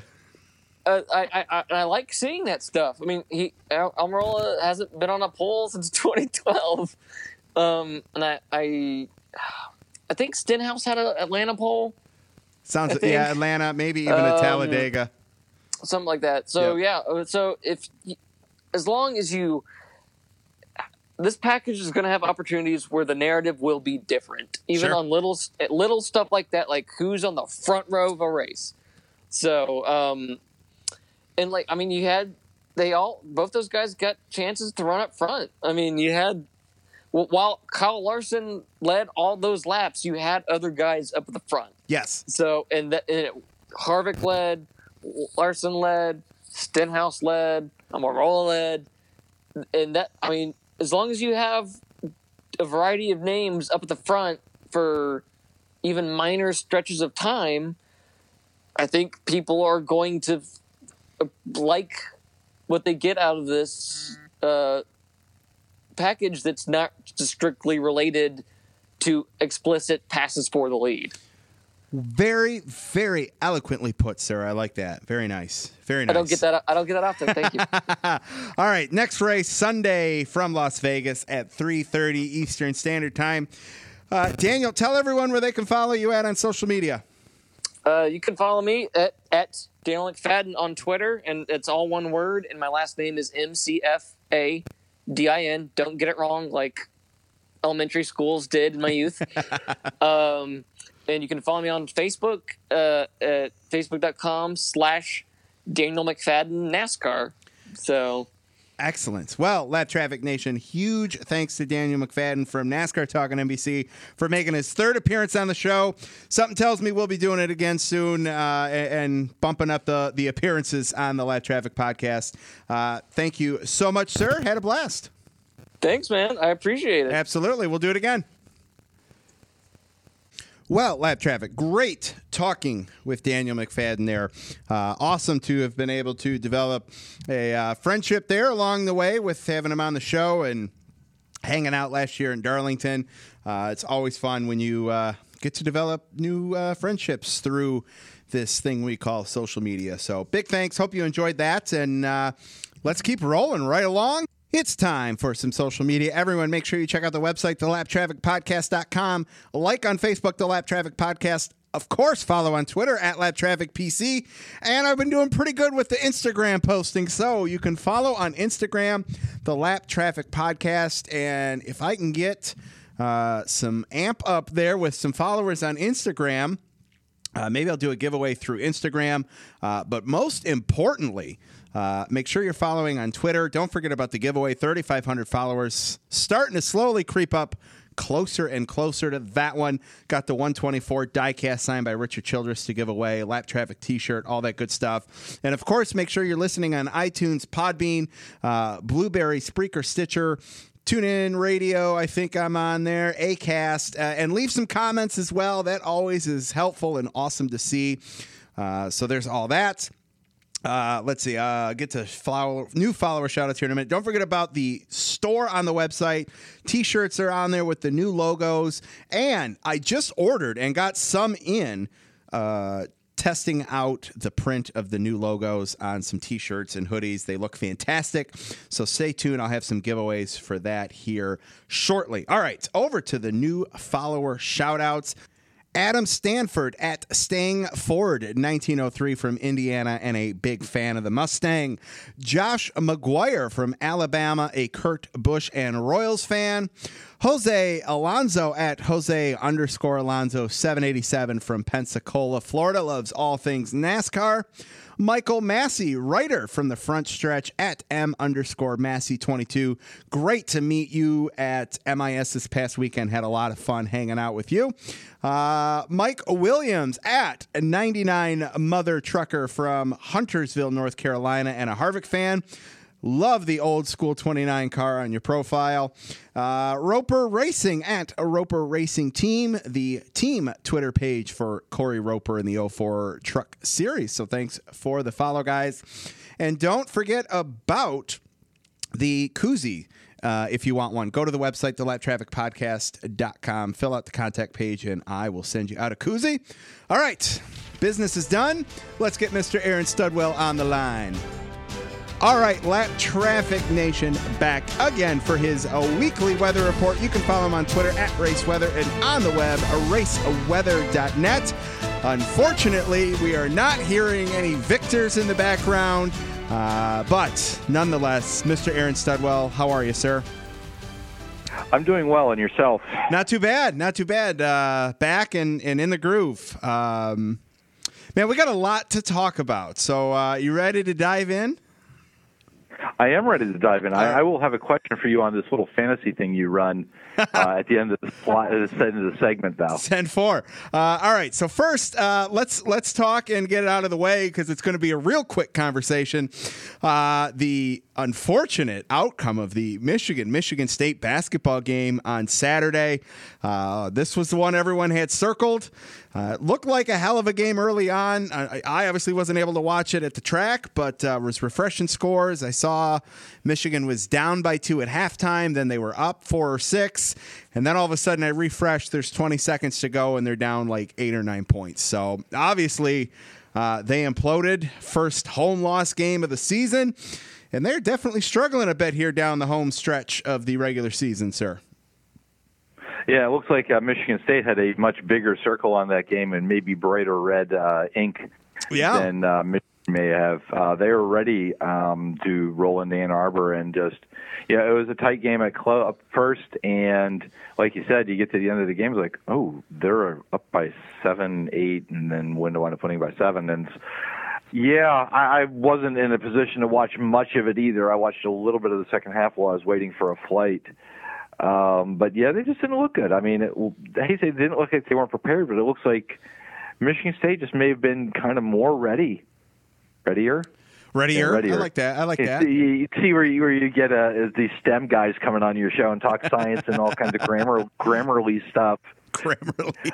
S3: I like seeing that stuff. I mean, Almirola hasn't been on a pole since 2012, and I think Stenhouse had an Atlanta pole.
S2: Sounds Atlanta, maybe even a Talladega,
S3: something like that. So so as long as this package is going to have opportunities where the narrative will be different, even on little stuff like that, like who's on the front row of a race. So, and you had both those guys got chances to run up front. I mean, you had while Kyle Larson led all those laps, you had other guys up at the front. Yes. So Harvick led, Larson led, Stenhouse led, Almirola led, and as long as you have a variety of names up at the front for even minor stretches of time, I think people are going to like what they get out of this package that's not strictly related to explicit passes for the lead.
S2: Very, very eloquently put, sir. I like that. Very nice. Very nice.
S3: I don't get that often. Thank you.
S2: All right. Next race, Sunday from Las Vegas at 3:30 Eastern Standard Time. Daniel, tell everyone where they can follow you on social media.
S3: You can follow me at Daniel McFadden on Twitter, and it's all one word, and my last name is McFadin. Don't get it wrong like elementary schools did in my youth. And you can follow me on Facebook at facebook.com/Daniel McFadden NASCAR. So
S2: excellent. Well, Lap Traffic Nation, huge thanks to Daniel McFadden from NASCAR Talk on NBC for making his third appearance on the show. Something tells me we'll be doing it again soon and bumping up the appearances on the Lap Traffic podcast. Thank you so much, sir. Had a blast.
S3: Thanks, man. I appreciate it.
S2: Absolutely. We'll do it again. Well, Lap Traffic, great talking with Daniel McFadden there. Awesome to have been able to develop a friendship there along the way with having him on the show and hanging out last year in Darlington. It's always fun when you get to develop new friendships through this thing we call social media. So big thanks. Hope you enjoyed that. And let's keep rolling right along. It's time for some social media. Everyone, make sure you check out the website, thelaptrafficpodcast.com. Like on Facebook, The Lap Traffic Podcast. Of course, follow on Twitter at LapTrafficPC. And I've been doing pretty good with the Instagram posting. So you can follow on Instagram, The Lap Traffic Podcast. And if I can get some amp up there with some followers on Instagram, maybe I'll do a giveaway through Instagram. But most importantly, make sure you're following on Twitter. Don't forget about the giveaway. 3,500 followers, starting to slowly creep up closer and closer to that one. Got the 124 diecast signed by Richard Childress to give away, Lap Traffic t-shirt, all that good stuff. And of course, make sure you're listening on iTunes, Podbean, Blueberry, Spreaker, Stitcher, TuneIn Radio, I think I'm on there, Acast, and leave some comments as well. That always is helpful and awesome to see. So there's all that. Let's see. Get to new follower shout-outs here in a minute. Don't forget about the store on the website. T-shirts are on there with the new logos. And I just ordered and got some in testing out the print of the new logos on some T-shirts and hoodies. They look fantastic. So stay tuned. I'll have some giveaways for that here shortly. All right, over to the new follower shout-outs. Adam Stanford at Stang Ford, 1903 from Indiana and a big fan of the Mustang. Josh McGuire from Alabama, a Kurt Busch and Royals fan. Jose Alonso at Jose_Alonso 787 from Pensacola, Florida, loves all things NASCAR. Michael Massey, writer from the front stretch at M_Massey22. Great to meet you at MIS this past weekend. Had a lot of fun hanging out with you. Mike Williams at 99 Mother Trucker from Huntersville, North Carolina, and a Harvick fan. Love the old school 29 car on your profile. Roper Racing at a Roper Racing Team, the team Twitter page for Corey Roper in the 04 Truck Series. So thanks for the follow, guys. And don't forget about the koozie. If you want one, go to the website, thelaptrafficpodcast.com, fill out the contact page, and I will send you out a koozie. All right, business is done. Let's get Mr. Aaron Studwell on the line. All right, Lap Traffic Nation back again for his weekly weather report. You can follow him on Twitter at RaceWeather and on the web, raceweather.net. Unfortunately, we are not hearing any victors in the background, but nonetheless, Mr. Aaron Studwell, how are you, sir?
S4: I'm doing well, and yourself?
S2: Not too bad, not too bad. Back and in the groove. Man, we got a lot to talk about, so you ready to dive in?
S4: I am ready to dive in. I will have a question for you on this little fantasy thing you run at the end of the segment, though. 10-4.
S2: All right. So first, let's talk and get it out of the way because it's going to be a real quick conversation. The unfortunate outcome of the Michigan State basketball game on Saturday. This was the one everyone had circled. It looked like a hell of a game early on. I obviously wasn't able to watch it at the track, but was refreshing scores. I saw Michigan was down by 2 at halftime. Then they were up 4 or 6. And then all of a sudden I refreshed. There's 20 seconds to go, and they're down like 8 or 9 points. So obviously they imploded. First home loss game of the season. And they're definitely struggling a bit here down the home stretch of the regular season, sir.
S4: Yeah, it looks like Michigan State had a much bigger circle on that game and maybe brighter red ink than Michigan may have. They were ready to roll into Ann Arbor and just, it was a tight game at up first. And like you said, you get to the end of the game, it's like, oh, they're up by 7, 8, and then wound up winning by 7. And yeah, I wasn't in a position to watch much of it either. I watched a little bit of the second half while I was waiting for a flight. But yeah, they just didn't look good. I mean, I hate to say they didn't look like they weren't prepared, but it looks like Michigan State just may have been kind of more readier.
S2: Yeah, readier. I like that.
S4: You see where you get these STEM guys coming on your show and talk science and all kinds of Grammarly stuff.
S2: Grammarly.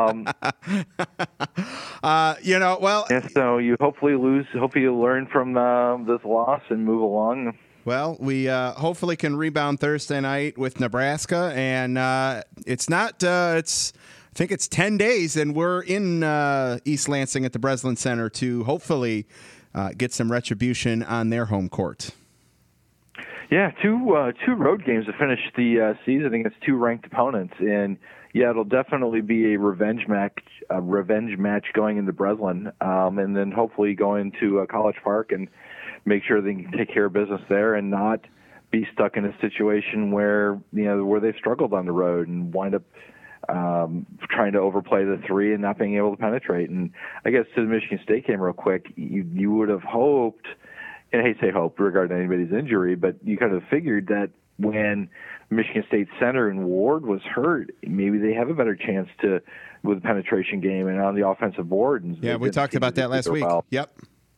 S4: And so you hopefully you learn from this loss and move along.
S2: Well, we hopefully can rebound Thursday night with Nebraska, and it's not. I think it's 10 days, and we're in East Lansing at the Breslin Center to hopefully get some retribution on their home court.
S4: Yeah, two road games to finish the season against 2 ranked opponents, and yeah, it'll definitely be a revenge match going into Breslin, and then hopefully going to College Park and make sure they can take care of business there and not be stuck in a situation where they've struggled on the road and wind up trying to overplay the 3 and not being able to penetrate. And I guess to the Michigan State game real quick, you would have hoped, and I hate to say hope regarding anybody's injury, but you kind of figured that when Michigan State center and Ward was hurt, maybe they have a better chance with the penetration game and on the offensive board. And
S2: yeah, we talked about that last week.
S4: Well.
S2: Yep.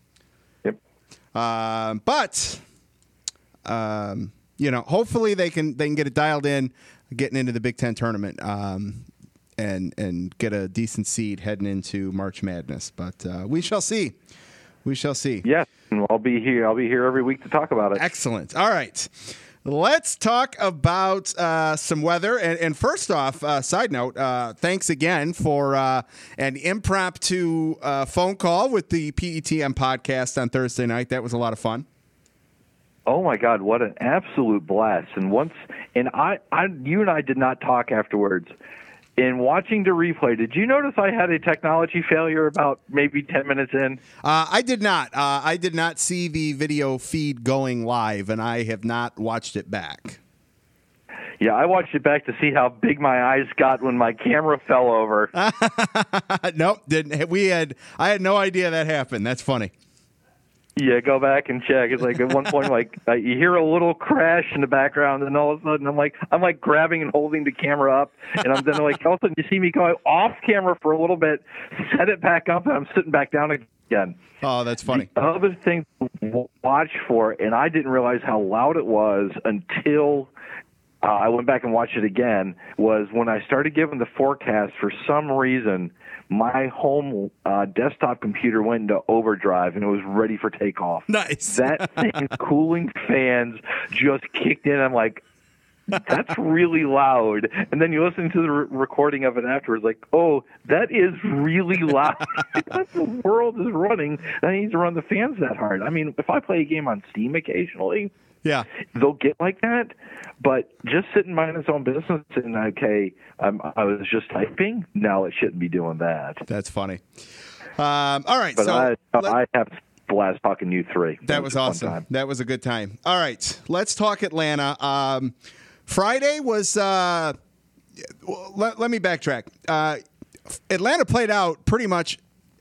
S2: But hopefully they can get it dialed in, getting into the Big Ten tournament, and get a decent seed heading into March Madness. But we shall see. We shall see.
S4: Yes, and I'll be here every week to talk about it.
S2: Excellent. All right. Let's talk about some weather. And first off, side note, thanks again for an impromptu phone call with the PETM podcast on Thursday night. That was a lot of fun.
S4: Oh my God, what an absolute blast! And you and I did not talk afterwards. In watching the replay, did you notice I had a technology failure about maybe 10 minutes in?
S2: I did not. I did not see the video feed going live, and I have not watched it back.
S4: Yeah, I watched it back to see how big my eyes got when my camera fell over.
S2: Nope, didn't. I had no idea that happened. That's funny.
S4: Yeah, go back and check. It's like at one point, you hear a little crash in the background, and all of a sudden, I'm like grabbing and holding the camera up, and I'm then all of a sudden you see me go off camera for a little bit, set it back up, and I'm sitting back down again.
S2: Oh, that's funny.
S4: The other thing to watch for, and I didn't realize how loud it was until I went back and watched it again, was when I started giving the forecast. For some reason, my home desktop computer went into overdrive, and it was ready for takeoff.
S2: Nice.
S4: That thing's cooling fans just kicked in. I'm like, that's really loud. And then you listen to the recording of it afterwards, like, oh, that is really loud. The world is running. I need to run the fans that hard. I mean, if I play a game on Steam occasionally,
S2: yeah, they'll
S4: get like that. But just sitting mind its own business and, okay, I was just typing. No, it shouldn't be doing that.
S2: That's funny. All right.
S4: But
S2: so
S4: I have a blast talking you three.
S2: That was awesome. That was a good time. All right. Let's talk Atlanta. Friday was let me backtrack. Atlanta played out pretty much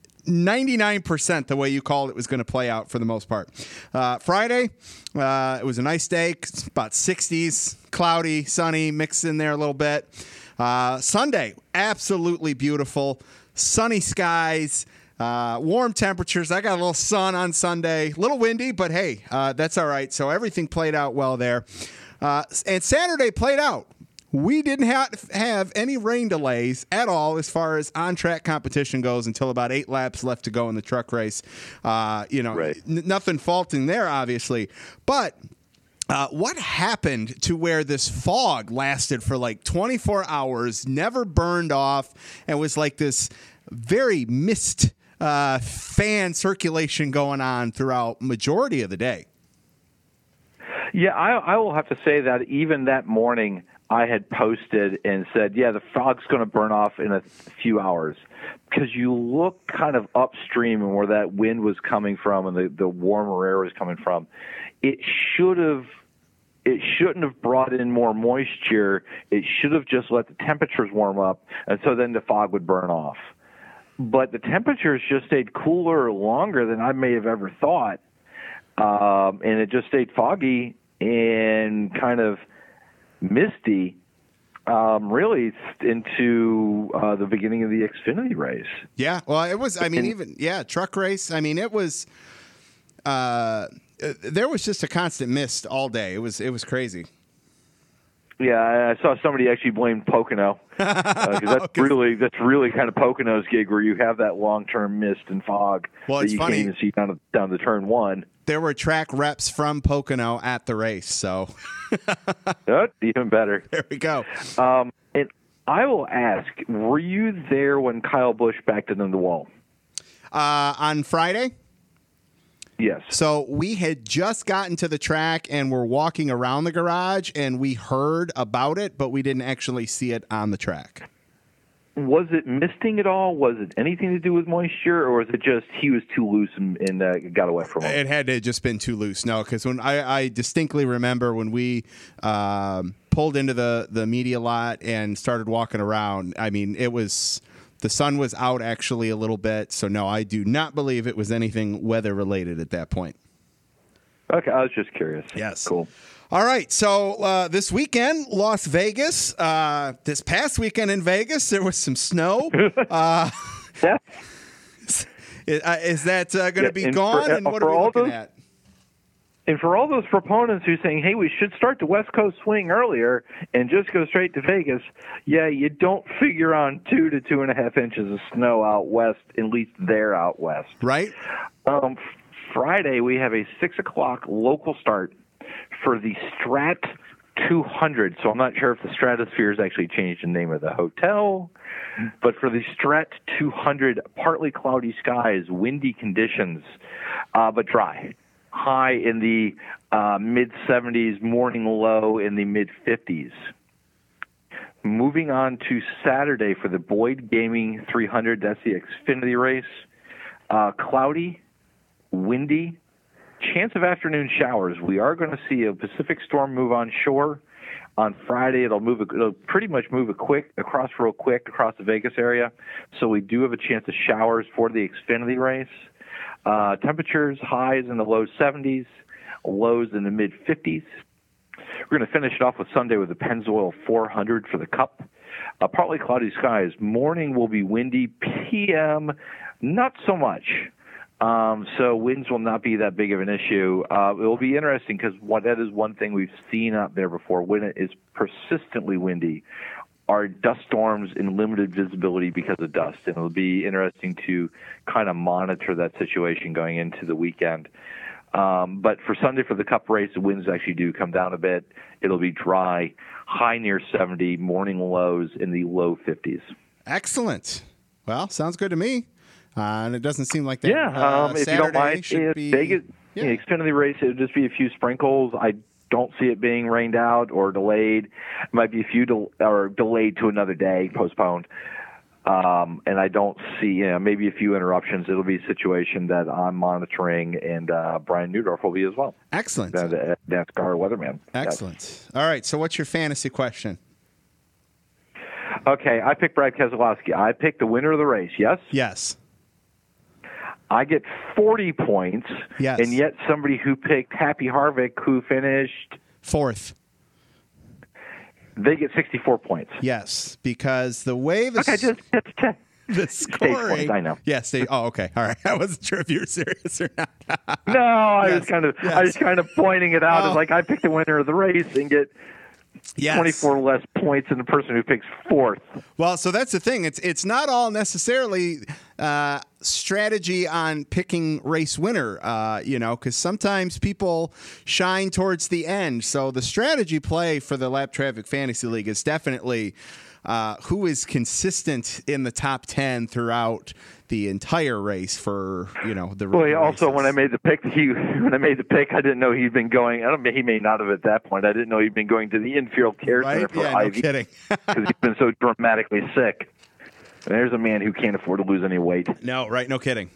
S2: 99% the way you called it was going to play out for the most part. Friday, it was a nice day. It's about 60s, cloudy, sunny, mixed in there a little bit. Sunday, absolutely beautiful. Sunny skies, warm temperatures. I got a little sun on Sunday. A little windy, but hey, that's all right. So everything played out well there. And Saturday played out. We didn't have any rain delays at all as far as on-track competition goes until about 8 laps left to go in the truck race. Right. Nothing faulting there, obviously. But what happened to where this fog lasted for like 24 hours, never burned off, and was like this very mist fan circulation going on throughout majority of the day?
S4: Yeah, I will have to say that even that morning, I had posted and said, yeah, the fog's going to burn off in a few hours, because you look kind of upstream and where that wind was coming from and the warmer air was coming from. It shouldn't have brought in more moisture. It should have just let the temperatures warm up, and so then the fog would burn off. But the temperatures just stayed cooler longer than I may have ever thought, and it just stayed foggy and kind of misty, really into the beginning of the Xfinity race.
S2: Yeah, well, it was. I mean, truck race. I mean, it was. There was just a constant mist all day. It was crazy.
S4: Yeah, I saw somebody actually blame Pocono, because that's really kind of Pocono's gig, where you have that long-term mist and fog that you can't even see down to turn one.
S2: There were track reps from Pocono at the race, so
S4: that's even better.
S2: There we go.
S4: And I will ask, were you there when Kyle Busch backed into the wall?
S2: On Friday?
S4: Yes.
S2: So we had just gotten to the track and were walking around the garage, and we heard about it, but we didn't actually see it on the track.
S4: Was it misting at all? Was it anything to do with moisture, or was it just he was too loose and got away from him?
S2: It had to have just been too loose. No, because when I distinctly remember when we pulled into the media lot and started walking around, I mean, the sun was out actually a little bit. So, no, I do not believe it was anything weather-related at that point.
S4: Okay, I was just curious.
S2: Yes.
S4: Cool.
S2: All right, so this weekend, Las Vegas. This past weekend in Vegas, there was some snow.
S4: Yeah.
S2: Is that going to be gone? And what are we looking at?
S4: And for all those proponents who are saying, hey, we should start the West Coast swing earlier and just go straight to Vegas, yeah, you don't figure on 2 to 2.5 inches of snow out west, at least there out west.
S2: Right.
S4: Friday, we have a 6 o'clock local start for the Strat 200. So I'm not sure if the Stratosphere has actually changed the name of the hotel, but for the Strat 200, partly cloudy skies, windy conditions, but dry. High in the mid-70s, morning low in the mid-50s. Moving on to Saturday for the Boyd Gaming 300, that's the Xfinity race. Cloudy, windy, chance of afternoon showers. We are going to see a Pacific storm move on shore. On Friday, it'll pretty much move across the Vegas area. So we do have a chance of showers for the Xfinity race. Temperatures, highs in the low 70s, lows in the mid-50s. We're going to finish it off with Sunday with the Pennzoil 400 for the Cup. Partly cloudy skies. Morning will be windy. PM, not so much. So winds will not be that big of an issue. It will be interesting because that is one thing we've seen out there before. When it is persistently windy, are dust storms in limited visibility because of dust. And it'll be interesting to kind of monitor that situation going into the weekend. But for Sunday for the Cup race, the winds actually do come down a bit. It'll be dry, high near 70, morning lows in the low 50s.
S2: Excellent. Well, sounds good to me. And it doesn't seem like that.
S4: Yeah, if
S2: Saturday
S4: you don't mind, Vegas,
S2: yeah.
S4: Xfinity race, it'll just be a few sprinkles. I don't see it being rained out or delayed. It might be a few delayed to another day, postponed. And I don't see, maybe a few interruptions. It'll be a situation that I'm monitoring, and Brian Newdorf will be as well.
S2: Excellent.
S4: The NASCAR weatherman.
S2: Excellent.
S4: Yes.
S2: All right, so what's your fantasy question?
S4: Okay, I picked Brad Keselowski. I picked the winner of the race, yes?
S2: Yes.
S4: I get 40 points,
S2: yes.
S4: And yet somebody who picked Happy Harvick, who finished
S2: 4th,
S4: they get 64 points.
S2: Yes, because the way the the scoring,
S4: points, I know.
S2: Yes. Oh, okay. All right. I wasn't sure if you were serious or not.
S4: No, I
S2: Yes.
S4: was kind of pointing it out. It's like I picked the winner of the race and get 24 less points than the person who picks 4th.
S2: Well, so that's the thing. It's not all necessarily strategy on picking race winner, because sometimes people shine towards the end. So the strategy play for the Lap Traffic Fantasy League is definitely who is consistent in the top 10 throughout the entire race for the race.
S4: Well, also when I made the pick, I didn't know he'd been going. He may not have at that point. I didn't know he'd been going to the infield care center for IV.
S2: No kidding.
S4: Because he's been so dramatically sick. And there's a man who can't afford to lose any weight.
S2: No, right? No kidding.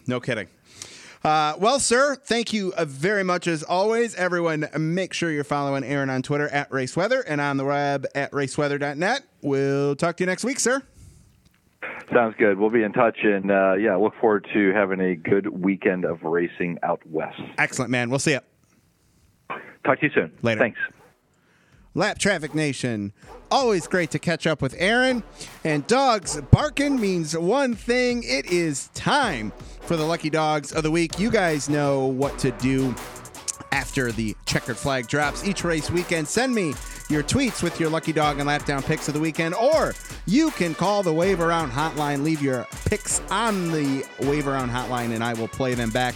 S2: Well, sir, thank you very much as always. Everyone, make sure you're following Aaron on Twitter at RaceWeather and on the web at raceweather.net. We'll talk to you next week, sir.
S4: Sounds good. We'll be in touch, and look forward to having a good weekend of racing out west.
S2: Excellent, man. We'll see you.
S4: Talk to you soon.
S2: Later.
S4: Thanks.
S2: Lap Traffic Nation, always great to catch up with Aaron. And dogs barking means one thing. It is time for the Lucky Dogs of the Week. You guys know what to do after the checkered flag drops each race weekend. Send me your tweets with your Lucky Dog and Lap Down picks of the weekend, or you can call the Wave Around hotline. Leave your picks on the Wave Around hotline, and I will play them back.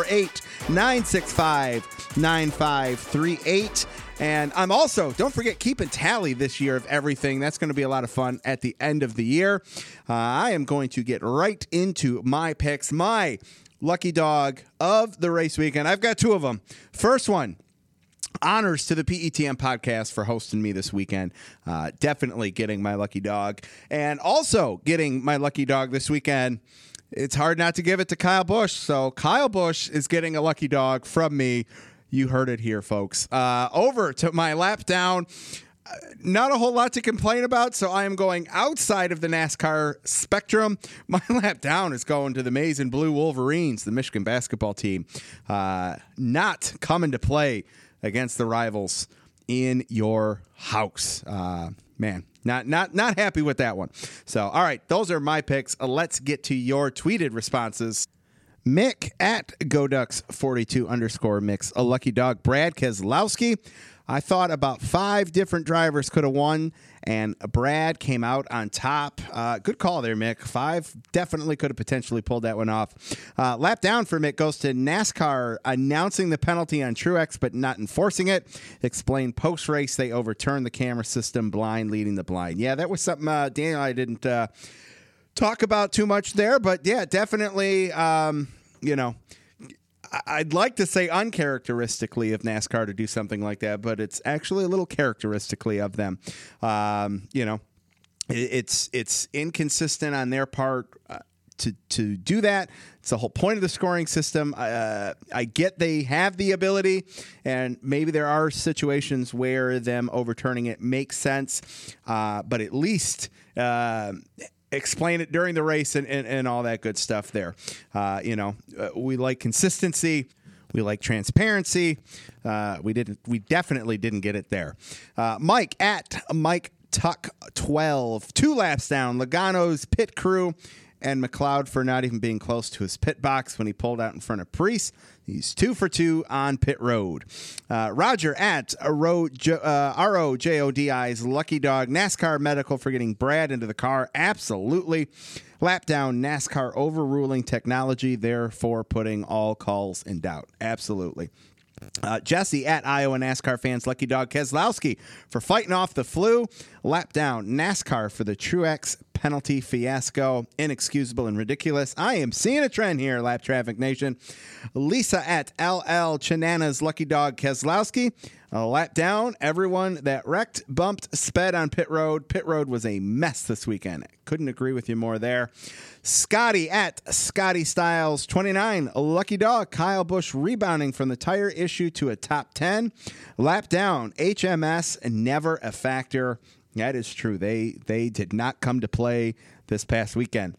S2: 248-965-9538. And I'm also, don't forget, keeping tally this year of everything. That's going to be a lot of fun at the end of the year. I am going to get right into my picks, my Lucky Dog of the race weekend. I've got 2 of them. First one, honors to the PETM podcast for hosting me this weekend. Definitely getting my Lucky Dog. And also getting my Lucky Dog this weekend, it's hard not to give it to Kyle Busch. So Kyle Busch is getting a Lucky Dog from me. You heard it here, folks. Over to my lap down. Not a whole lot to complain about, so I am going outside of the NASCAR spectrum. My lap down is going to the Maize and Blue Wolverines, the Michigan basketball team. Not coming to play against the rivals in your house. Man, not happy with that one. So, all right, those are my picks. Let's get to your tweeted responses. Mick at GoDucks42_Mix, a lucky dog. Brad Keselowski. I thought about 5 different drivers could have won, and Brad came out on top. Good call there, Mick. 5 definitely could have potentially pulled that one off. Lap down for Mick goes to NASCAR announcing the penalty on Truex but not enforcing it. Explained post-race they overturned the camera system, blind leading the blind. Yeah, that was something Daniel I didn't talk about too much there, but yeah, definitely, I'd like to say uncharacteristically of NASCAR to do something like that, but it's actually a little characteristically of them. It's inconsistent on their part to do that. It's the whole point of the scoring system. I get they have the ability, and maybe there are situations where them overturning it makes sense, but at least explain it during the race and all that good stuff there. We like consistency. We like transparency. We definitely didn't get it there. Mike at Mike Tuck 12, 2 laps down. Logano's pit crew and McLeod for not even being close to his pit box when he pulled out in front of Preece. He's 2 for 2 on pit road. Roger at ROJODI's Lucky Dog. NASCAR medical for getting Brad into the car. Absolutely. Lap down NASCAR overruling technology, therefore putting all calls in doubt. Absolutely. Jesse at Iowa NASCAR fans, Lucky Dog Keselowski for fighting off the flu. Lap down NASCAR for the Truex penalty fiasco. Inexcusable and ridiculous. I am seeing a trend here, Lap Traffic Nation. Lisa at LL Chanana's Lucky Dog Keselowski. A lap down, everyone that wrecked, bumped, sped on pit road. Pit road was a mess this weekend. Couldn't agree with you more there. Scotty at Scotty Styles 29. Lucky Dog. Kyle Busch rebounding from the tire issue to a top 10. Lap down. HMS never a factor. That is true. They did not come to play this past weekend.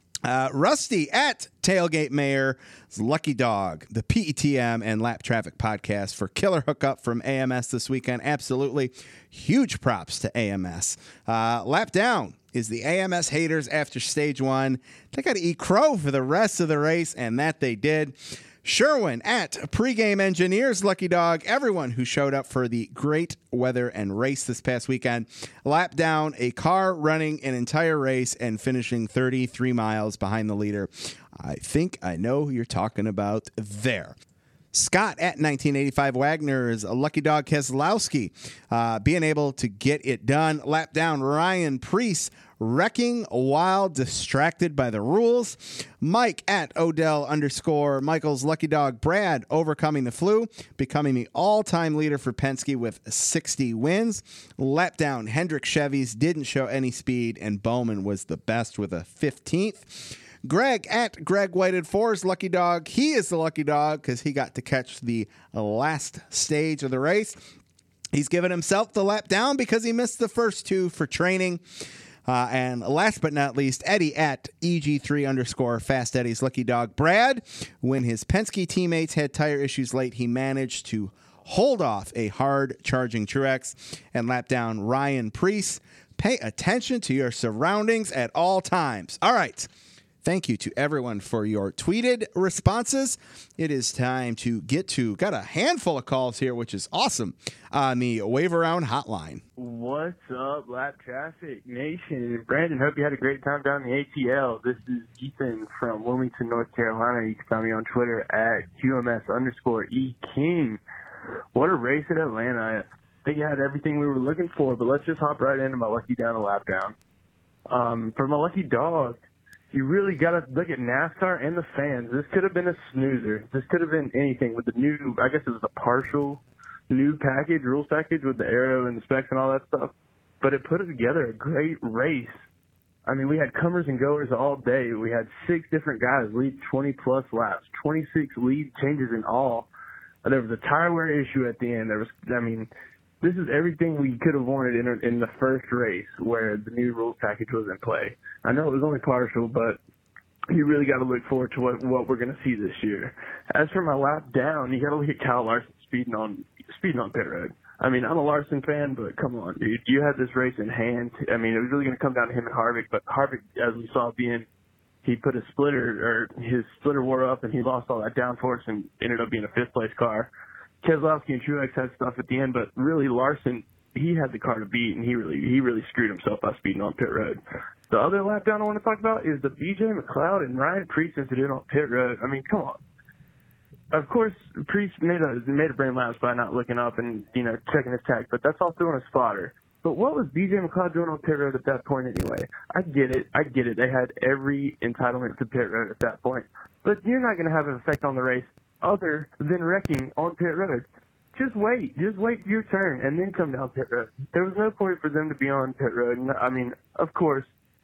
S2: Rusty at Tailgate Mayor, Lucky Dog, the PETM and Lap Traffic podcast for killer hookup from AMS this weekend. Absolutely. Huge props to AMS. Lap down is the AMS haters after stage 1. They got to eat crow for the rest of the race, and that they did. Sherwin at Pregame Engineers, Lucky Dog, everyone who showed up for the great weather and race this past weekend. Lap down, a car running an entire race and finishing 33 miles behind the leader. I think I know who you're talking about there. Scott at 1985 Wagner's Lucky Dog Keselowski being able to get it done. Lap down, Ryan Preece wrecking while distracted by the rules. Mike at Odell_Michael's Lucky Dog. Brad overcoming the flu, becoming the all-time leader for Penske with 60 wins. Lap down, Hendrick Chevys didn't show any speed, and Bowman was the best with a 15th. Greg at Greg Whited 4's Lucky Dog. He is the lucky dog because he got to catch the last stage of the race. He's given himself the lap down because he missed the first 2 for training. And last but not least, Eddie at EG3_Fast Eddie's Lucky Dog. Brad, when his Penske teammates had tire issues late, he managed to hold off a hard-charging Truex and lap down Ryan Preece. Pay attention to your surroundings at all times. All right. Thank you to everyone for your tweeted responses. It is time to got a handful of calls here, which is awesome, on the Wave Around hotline.
S5: What's up, Lap Traffic Nation? Brandon, hope you had a great time down the ATL. This is Ethan from Wilmington, North Carolina. You can find me on Twitter at QMS_EKing. What a race at Atlanta. I think it had everything we were looking for, but let's just hop right into my lucky down and lap down. For my lucky dog, you really got to look at NASCAR and the fans. This could have been a snoozer. This could have been anything with the new, I guess it was a partial new package, rules package with the aero and the specs and all that stuff. But it put together a great race. I mean, we had comers and goers all day. We had 6 different guys lead 20-plus laps, 26 lead changes in all. There was a tire wear issue at the end. This is everything we could have wanted in the first race where the new rules package was in play. I know it was only partial, but you really got to look forward to what we're going to see this year. As for my lap down, you got to look at Kyle Larson speeding on pit road. I mean, I'm a Larson fan, but come on, dude. You had this race in hand. I mean, it was really going to come down to him and Harvick, but Harvick, as we saw, he put his splitter wore up, and he lost all that downforce and ended up being a fifth-place car. Keselowski and Truex had stuff at the end, but really Larson, he had the car to beat, and he really screwed himself by speeding on pit road. The other lap down I want to talk about is the BJ McLeod and Ryan Preece incident on pit road. I mean, come on. Of course, Preece made a brain lapse by not looking up and, checking his tag, but that's all through on his spotter. But what was BJ McLeod doing on pit road at that point anyway? I get it. They had every entitlement to pit road at that point. But you're not going to have an effect on the race other than wrecking on pit road. Just wait your turn and then come down pit road. There was no point for them to be on pit road. I mean, of course,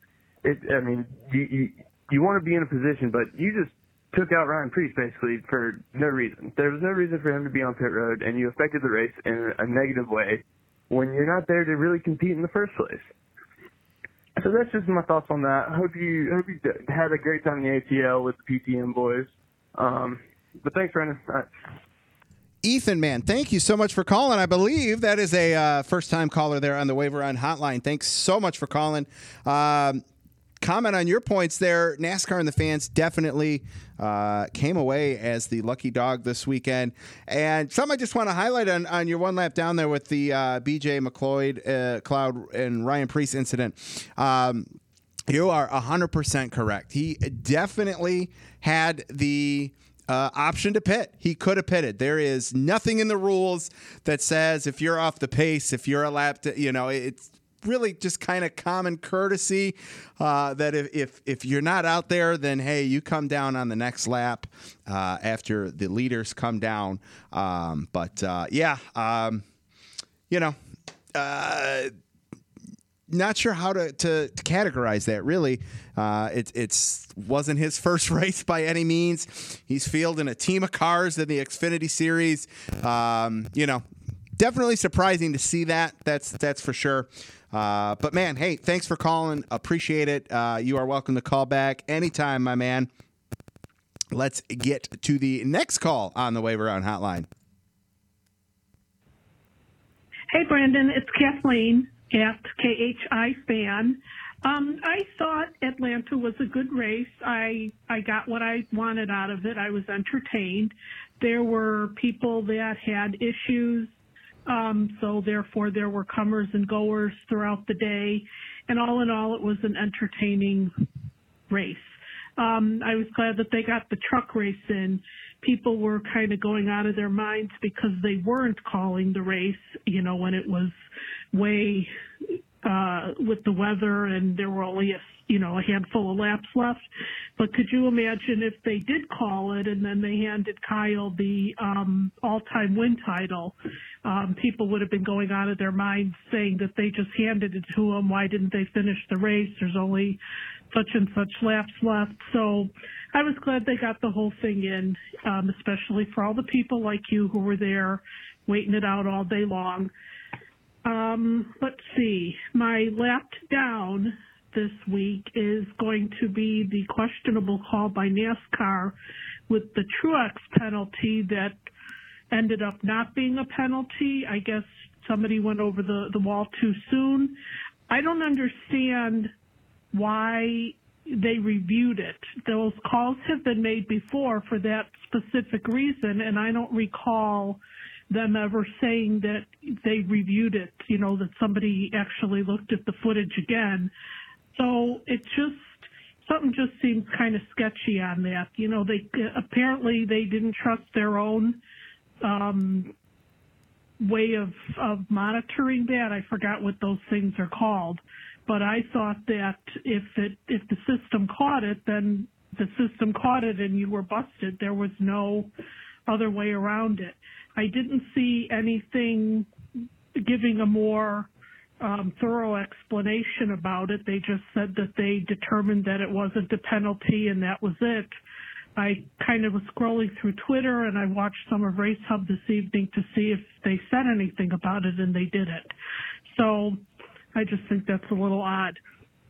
S5: you want to be in a position, but you just took out Ryan Preece basically for no reason. There was no reason for him to be on pit road, and you affected the race in a negative way when you're not there to really compete in the first place. So that's just my thoughts on that. I hope you had a great time in the ATL with the PTM boys. But thanks, Brendan. All right.
S2: Ethan, man, thank you so much for calling. I believe that is a first-time caller there on the Wave Run hotline. Thanks so much for calling. Comment on your points there. NASCAR and the fans definitely came away as the lucky dog this weekend. And something I just want to highlight on your one lap down there with the BJ McLeod and Ryan Preece incident. You are 100% correct. He definitely had the option to pit. He could have pitted. There is nothing in the rules that says if you're off the pace, if you're a lap, it's really just kind of common courtesy that if you're not out there, then hey, you come down on the next lap after the leaders come down. Not sure how to categorize that, really. It's wasn't his first race by any means. He's fielding a team of cars in the Xfinity Series. Definitely surprising to see that. That's for sure. But, man, hey, thanks for calling. Appreciate it. You are welcome to call back anytime, my man. Let's get to the next call on the Wave Around hotline.
S6: Hey, Brandon. It's Kathleen at KHI Fan. I thought Atlanta was a good race. I got what I wanted out of it. I was entertained. There were people that had issues. So therefore there were comers and goers throughout the day. And all in all, it was an entertaining race. I was glad that they got the truck race in. People were kind of going out of their minds because they weren't calling the race, when it was way, with the weather and there were only a handful of laps left. But could you imagine if they did call it and then they handed Kyle the all-time win title? People would have been going out of their minds saying that they just handed it to him. Why didn't they finish the race? There's only such and such laps left. So I was glad they got the whole thing in, especially for all the people like you who were there waiting it out all day long. Let's see. My lapped down this week is going to be the questionable call by NASCAR with the Truex penalty that ended up not being a penalty. I guess somebody went over the wall too soon. I don't understand why they reviewed it. Those calls have been made before for that specific reason, and I don't recall them ever saying that they reviewed it, that somebody actually looked at the footage again. So something just seems kind of sketchy on that. Apparently they didn't trust their own way of monitoring that. I forgot what those things are called, but I thought that if the system caught it, then the system caught it and you were busted. There was no other way around it. I didn't see anything giving a more thorough explanation about it. They just said that they determined that it wasn't a penalty and that was it. I kind of was scrolling through Twitter and I watched some of Race Hub this evening to see if they said anything about it, and they didn't. So I just think that's a little odd.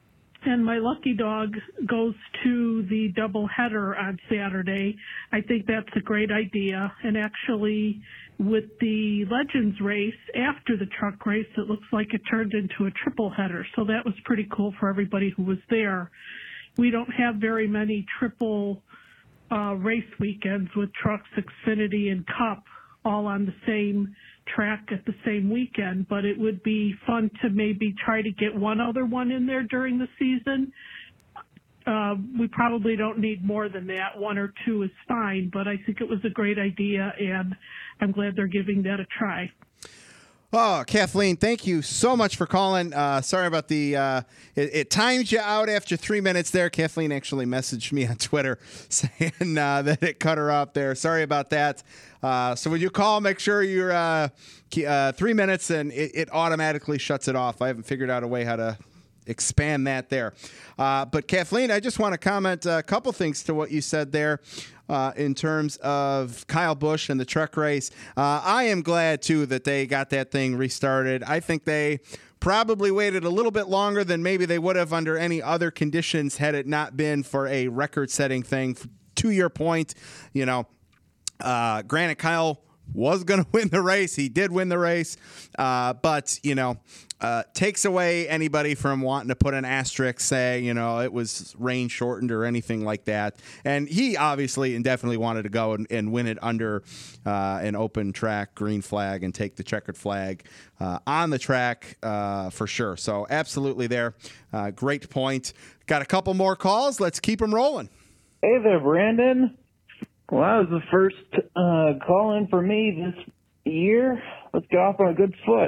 S6: and my lucky dog goes to the doubleheader on Saturday. I think that's a great idea. And actually, with the Legends race after the truck race, it looks like it turned into a triple header. So that was pretty cool for everybody who was there. We don't have very many triple race weekends with Trucks, Xfinity, and Cup all on the same track at the same weekend, but it would be fun to maybe try to get one other one in there during the season. We probably don't need more than that. 1 or 2 is fine, but I think it was a great idea, and I'm glad they're giving that a try.
S2: Oh, Kathleen, thank you so much for calling. Sorry about the it timed you out after 3 minutes there. Kathleen actually messaged me on Twitter saying that it cut her off there. Sorry about that. So when you call, make sure you're 3 minutes and it automatically shuts it off. I haven't figured out a way how to expand that there. But Kathleen, I just want to comment a couple things to what you said there. In terms of Kyle Busch and the truck race. I am glad, too, that they got that thing restarted. I think they probably waited a little bit longer than maybe they would have under any other conditions had it not been for a record-setting thing. To your point, granted, Kyle was going to win the race. He did win the race. But, takes away anybody from wanting to put an asterisk, say, it was rain shortened or anything like that. And he obviously and definitely wanted to go and win it under an open track, green flag, and take the checkered flag on the track for sure. So absolutely there. Great point. Got a couple more calls. Let's keep them rolling.
S7: Hey there, Brandon. Well, that was the first call in for me this year. Let's get off on a good foot.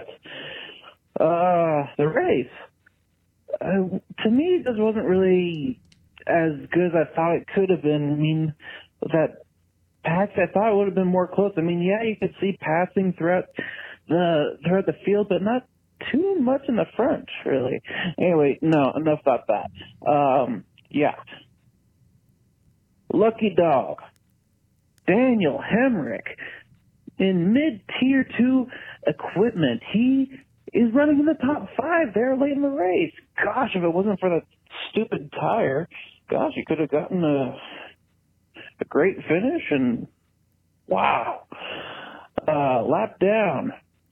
S7: The race, to me, this wasn't really as good as I thought it could have been. I mean, with that pack, I thought it would have been more close. I mean, yeah, you could see passing throughout the field, but not too much in the front, really. Anyway, no, enough about that. Yeah. Lucky dog. Daniel Hemrick in mid-tier 2 equipment. He is running in the top 5 there late in the race. Gosh, if it wasn't for that stupid tire, gosh, he could have gotten a great finish. And wow, lap down.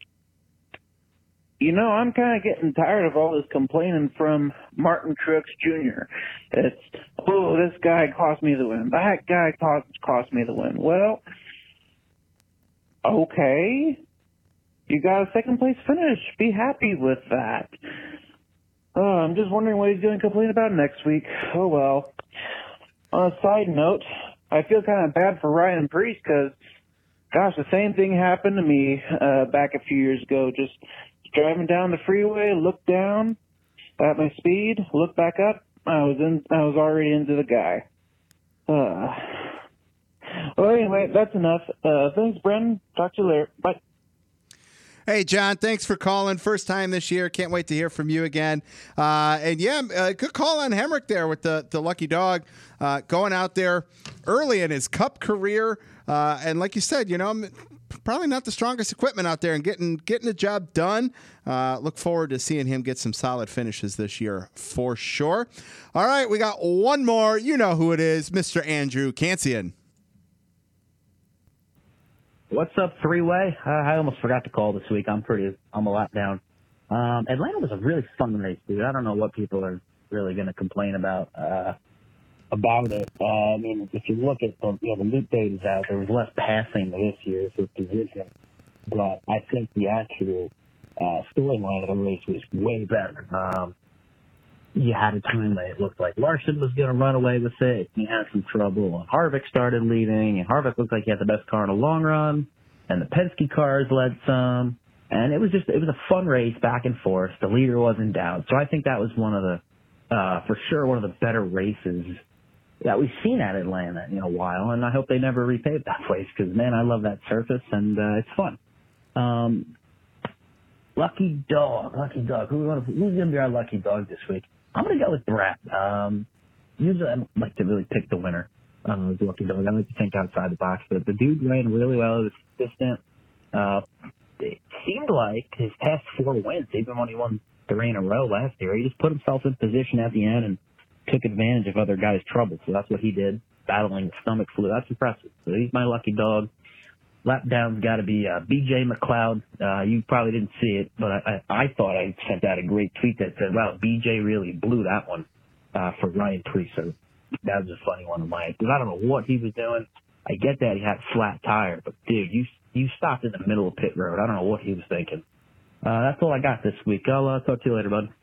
S7: I'm kind of getting tired of all this complaining from Martin Truex Jr. It's, this guy cost me the win. That guy cost me the win. Well, okay. You got a second place finish. Be happy with that. I'm just wondering what he's going to complain about next week. Oh, well. On a side note, I feel kind of bad for Ryan Preece because, gosh, the same thing happened to me back a few years ago. Just driving down the freeway, looked down at my speed, looked back up. I was already into the guy. Well, anyway, that's enough. Thanks, Brendan. Talk to you later. Bye.
S2: Hey, John, thanks for calling. First time this year. Can't wait to hear from you again. And good call on Hemrick there with the lucky dog going out there early in his Cup career. And like you said, probably not the strongest equipment out there and getting the job done. Look forward to seeing him get some solid finishes this year for sure. All right, we got one more. You know who it is, Mr. Andrew Cancian.
S8: What's up, three-way? I almost forgot to call this week. I'm a lap down. Atlanta was a really fun race, dude. I don't know what people are really going to complain about it. I mean, if you look at the loop data's out, there was less passing this year for position, but I think the actual storyline of the race was way better. You had a time that it looked like Larson was going to run away with it. He had some trouble, and Harvick started leading, and Harvick looked like he had the best car in the long run, and the Penske cars led some, and it was a fun race back and forth. The leader was in doubt, so I think that was for sure one of the better races that we've seen at Atlanta in a while, and I hope they never repave that place because, man, I love that surface, and it's fun. Lucky dog. Who's going to be our lucky dog this week? I'm going to go with Brett. Usually I don't like to really pick the winner of the lucky dog. I like to think outside the box, but the dude ran really well. He was consistent. It seemed like his past 4 wins, even when he won 3 in a row last year. He just put himself in position at the end and took advantage of other guys' trouble. So that's what he did, battling stomach flu. That's impressive. So he's my lucky dog. Lap down's got to be B.J. McLeod. You probably didn't see it, but I thought I sent out a great tweet that said, wow, B.J. really blew that one for Ryan Preece. So that was a funny one of mine, because I don't know what he was doing. I get that he had a flat tire, but, dude, you stopped in the middle of pit road. I don't know what he was thinking. That's all I got this week. I'll talk to you later, bud.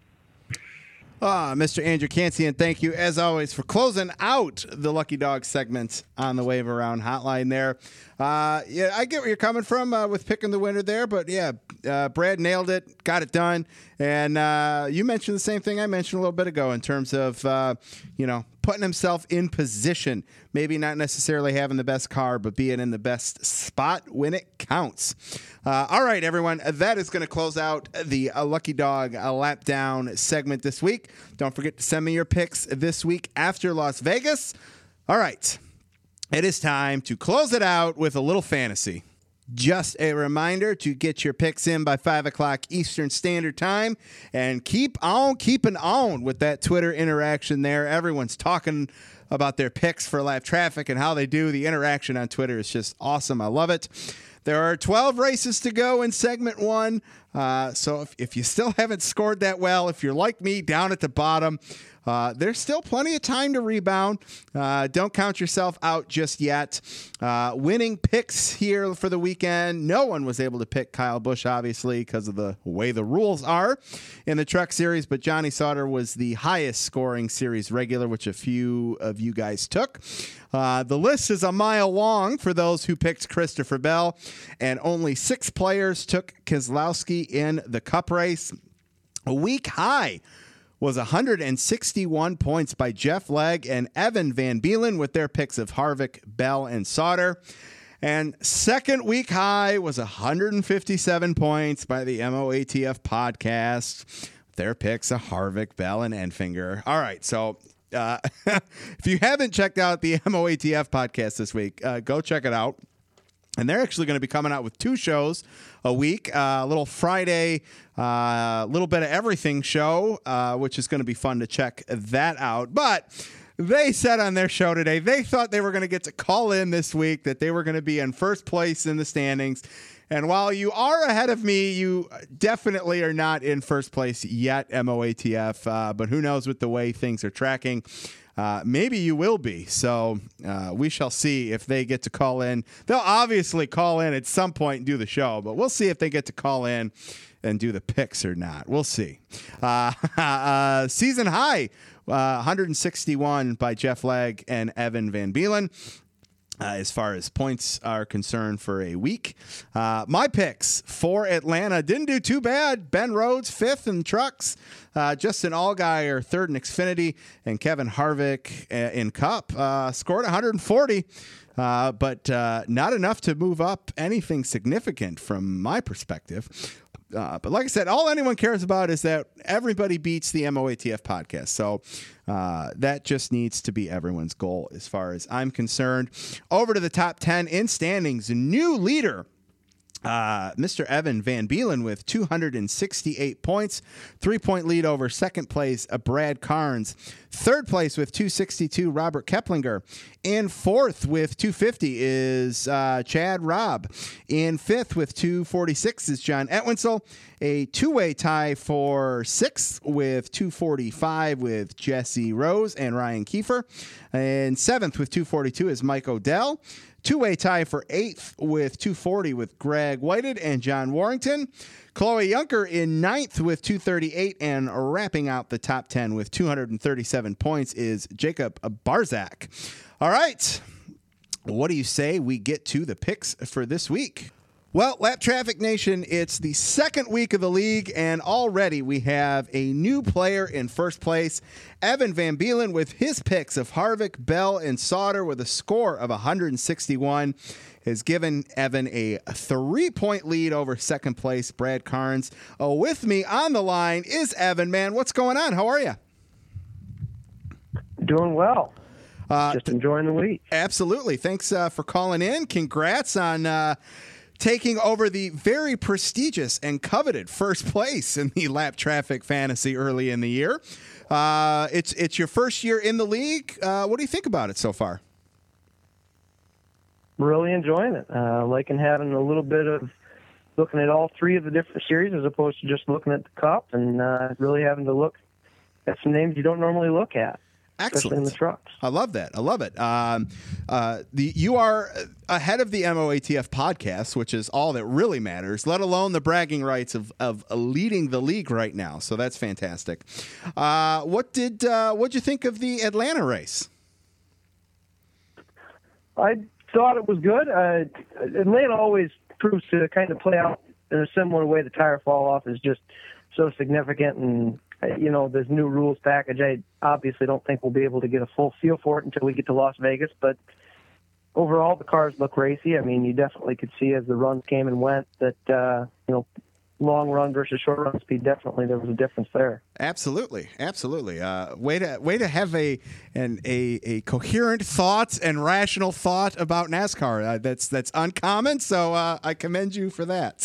S2: Mr. Andrew Cancian, thank you, as always, for closing out the Lucky Dog segment on the Wave Around hotline there. Yeah, I get where you're coming from with picking the winner there, but, yeah, Brad nailed it, got it done. And you mentioned the same thing I mentioned a little bit ago in terms of, putting himself in position, maybe not necessarily having the best car, but being in the best spot when it counts. All right, everyone, that is going to close out the Lucky Dog Lap Down segment this week. Don't forget to send me your picks this week after Las Vegas. All right, it is time to close it out with a little fantasy. Just a reminder to get your picks in by 5 o'clock Eastern Standard Time, and keep on keeping on with that Twitter interaction there. Everyone's talking about their picks for Lap Traffic and how they do. The interaction on Twitter is just awesome. I love it. There are 12 races to go in segment 1. So if you still haven't scored that well, if you're like me down at the bottom, there's still plenty of time to rebound. Don't count yourself out just yet. Winning picks here for the weekend. No one was able to pick Kyle Busch, obviously, because of the way the rules are in the Truck Series. But Johnny Sauter was the highest scoring series regular, which a few of you guys took. The list is a mile long for those who picked Christopher Bell, and only 6 players took Keselowski in the Cup race. A week high was 161 points by Jeff Legg and Evan Van Beelen with their picks of Harvick, Bell, and Sauter. And second week high was 157 points by the MOATF podcast. Their picks of Harvick, Bell, and Enfinger. All right, so if you haven't checked out the MOATF podcast this week, go check it out. And they're actually going to be coming out with 2 shows a week, a little Friday, little bit of everything show, which is going to be fun to check that out. But they said on their show today, they thought they were going to get to call in this week, that they were going to be in first place in the standings. And while you are ahead of me, you definitely are not in first place yet, MOATF. But who knows with the way things are tracking. Maybe you will be. So we shall see if they get to call in. They'll obviously call in at some point and do the show, but we'll see if they get to call in and do the picks or not. We'll see. Season high, 161 by Jeff Legg and Evan Van Beelen. As far as points are concerned for a week. My picks for Atlanta didn't do too bad. Ben Rhodes, 5th in trucks. Justin Allgaier, 3rd in Xfinity. And Kevin Harvick in Cup scored 140. But not enough to move up anything significant from my perspective. But like I said, all anyone cares about is that everybody beats the MOATF podcast. So that just needs to be everyone's goal as far as I'm concerned. Over to the top 10 in standings. New leader, Mr. Evan Van Beelen with 268 points. 3-point lead over second place, Brad Carnes. Third place with 262, Robert Keplinger. In fourth with 250 is Chad Robb. In fifth with 246 is John Etwinsel. A 2-way tie for sixth with 245 with Jesse Rose and Ryan Kiefer. And seventh with 242 is Mike Odell. 2-way tie for 8th with 240 with Greg Whited and John Warrington. Chloe Junker in 9th with 238, and wrapping out the top 10 with 237 points is Jacob Barzak. All right. What do you say we get to the picks for this week? Well, Lap Traffic Nation, it's the second week of the league, and already we have a new player in first place. Evan Van Beelen with his picks of Harvick, Bell, and Sauter with a score of 161 has given Evan a 3-point lead over second place, Brad Carnes. With me on the line is Evan, man. What's going on? How are you?
S5: Doing well. Just enjoying the week.
S2: Absolutely. Thanks for calling in. Congrats on taking over the very prestigious and coveted first place in the Lap Traffic Fantasy early in the year. It's your first year in the league. What do you think about it so far?
S7: Really enjoying it. Liking having a little bit of looking at all three of the different series as opposed to just looking at the Cup, and really having to look at some names you don't normally look at.
S2: Excellent.
S7: Especially in the trucks.
S2: I love that. I love it. You are ahead of the MOATF podcast, which is all that really matters, let alone the bragging rights of leading the league right now. So that's fantastic. What'd you think of the Atlanta race?
S7: I thought it was good. Atlanta always proves to kind of play out in a similar way. The tire fall off is just so significant, and this new rules package, I obviously don't think we'll be able to get a full feel for it until we get to Las Vegas, but overall the cars look racy. I mean, you definitely could see as the runs came and went that, long run versus short run speed, definitely there was a difference there.
S2: Absolutely. Way to have a coherent thought and rational thought about NASCAR. That's uncommon, so I commend you for that.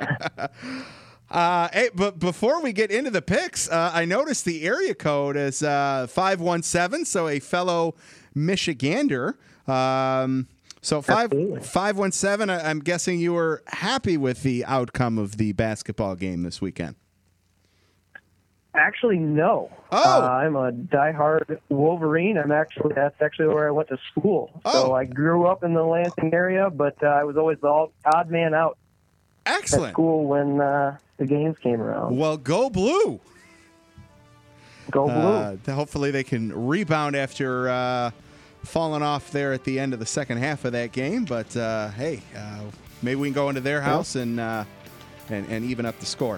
S2: Hey, but before we get into the picks, I noticed the area code is 517, so a fellow Michigander. So 517, I'm guessing you were happy with the outcome of the basketball game this weekend.
S7: Actually, no.
S2: Oh.
S7: I'm a diehard Wolverine. That's actually where I went to school.
S2: Oh.
S7: So I grew up in the Lansing area, but I was always the odd man out.
S2: Excellent.
S7: At school when the games came around.
S2: Well, go blue.
S7: Go blue.
S2: Hopefully they can rebound after falling off there at the end of the second half of that game. But hey, maybe we can go into their house and even up the score.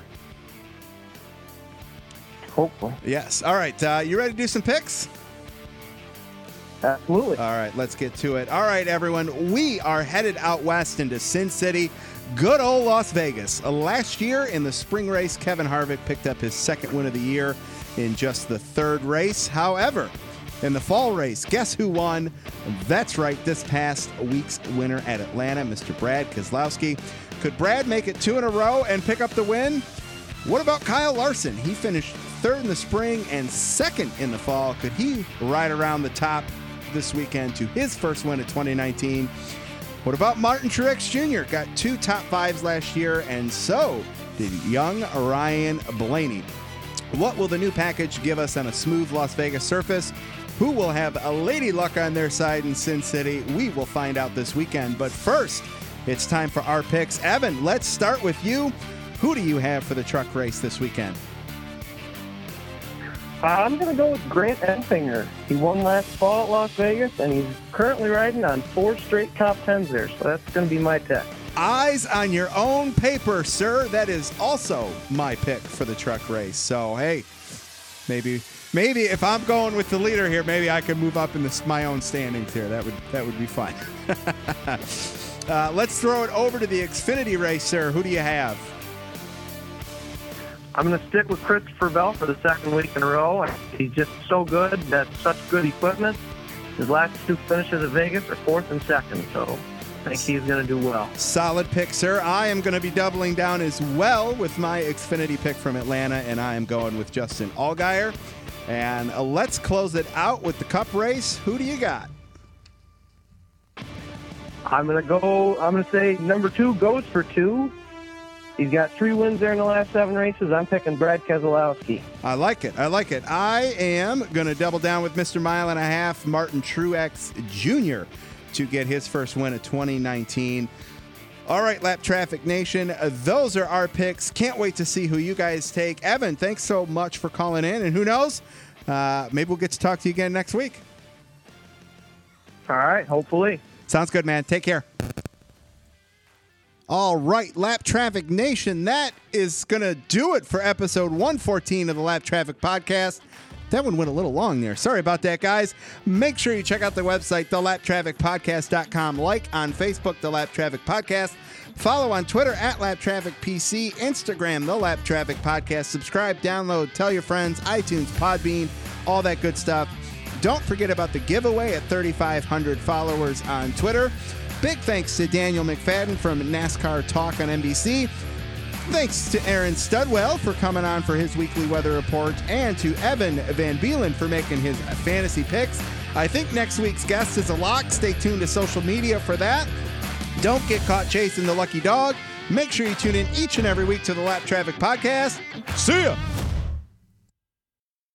S7: Hopefully.
S2: Yes. All right. You ready to do some picks?
S7: Absolutely.
S2: All right. Let's get to it. All right, everyone. We are headed out west into Sin City. Good old Las Vegas. Last year in the spring race, Kevin Harvick picked up his second win of the year in just the third race. However, in the fall race, guess who won? That's right, this past week's winner at Atlanta, Mr. Brad Keselowski. Could Brad make it two in a row and pick up the win? What about Kyle Larson? He finished third in the spring and second in the fall. Could he ride around the top this weekend to his first win of 2019? What about Martin Truex Jr.? Got two top fives last year, and so did young Ryan Blaney. What will the new package give us on a smooth Las Vegas surface? Who will have a lady luck on their side in Sin City? We will find out this weekend. But first, it's time for our picks. Evan, let's start with you. Who do you have for the truck race this weekend?
S7: I'm going to go with Grant Enfinger. He won last fall at Las Vegas, and he's currently riding on 4 straight top 10s there, so that's going to be my pick.
S2: Eyes on your own paper, sir. That is also my pick for the truck race. So, hey, maybe if I'm going with the leader here, maybe I could move up in my own standings here. That would be fun. Let's throw it over to the Xfinity race, sir. Who do you have?
S7: I'm going to stick with Christopher Bell for the second week in a row. He's just so good. That's such good equipment. His last 2 finishes at Vegas are 4th and 2nd, so I think he's going to do well.
S2: Solid pick, sir. I am going to be doubling down as well with my Xfinity pick from Atlanta, and I am going with Justin Allgaier. And let's close it out with the Cup race. Who do you got?
S7: I'm going to say number 2 goes for 2. He's got 3 wins there in the last 7 races. I'm picking Brad Keselowski.
S2: I like it. I am going to double down with Mr. Mile and a Half, Martin Truex Jr., to get his first win of 2019. All right, Lap Traffic Nation, those are our picks. Can't wait to see who you guys take. Evan, thanks so much for calling in, and who knows, maybe we'll get to talk to you again next week.
S7: All right, hopefully.
S2: Sounds good, man. Take care. All right, Lap Traffic Nation, that is going to do it for episode 114 of the Lap Traffic Podcast. That one went a little long there. Sorry about that, guys. Make sure you check out the website, thelaptrafficpodcast.com. Like on Facebook, The Lap Traffic Podcast. Follow on Twitter at Lap Traffic PC. Instagram, The Lap Traffic Podcast. Subscribe, download, tell your friends, iTunes, Podbean, all that good stuff. Don't forget about the giveaway at 3,500 followers on Twitter. Big thanks to Daniel McFadden from NASCAR Talk on NBC. Thanks to Aaron Studwell for coming on for his weekly weather report, and to Evan Van Beelen for making his fantasy picks. I think next week's guest is a lock. Stay tuned to social media for that. Don't get caught chasing the lucky dog. Make sure you tune in each and every week to the Lap Traffic Podcast. See ya!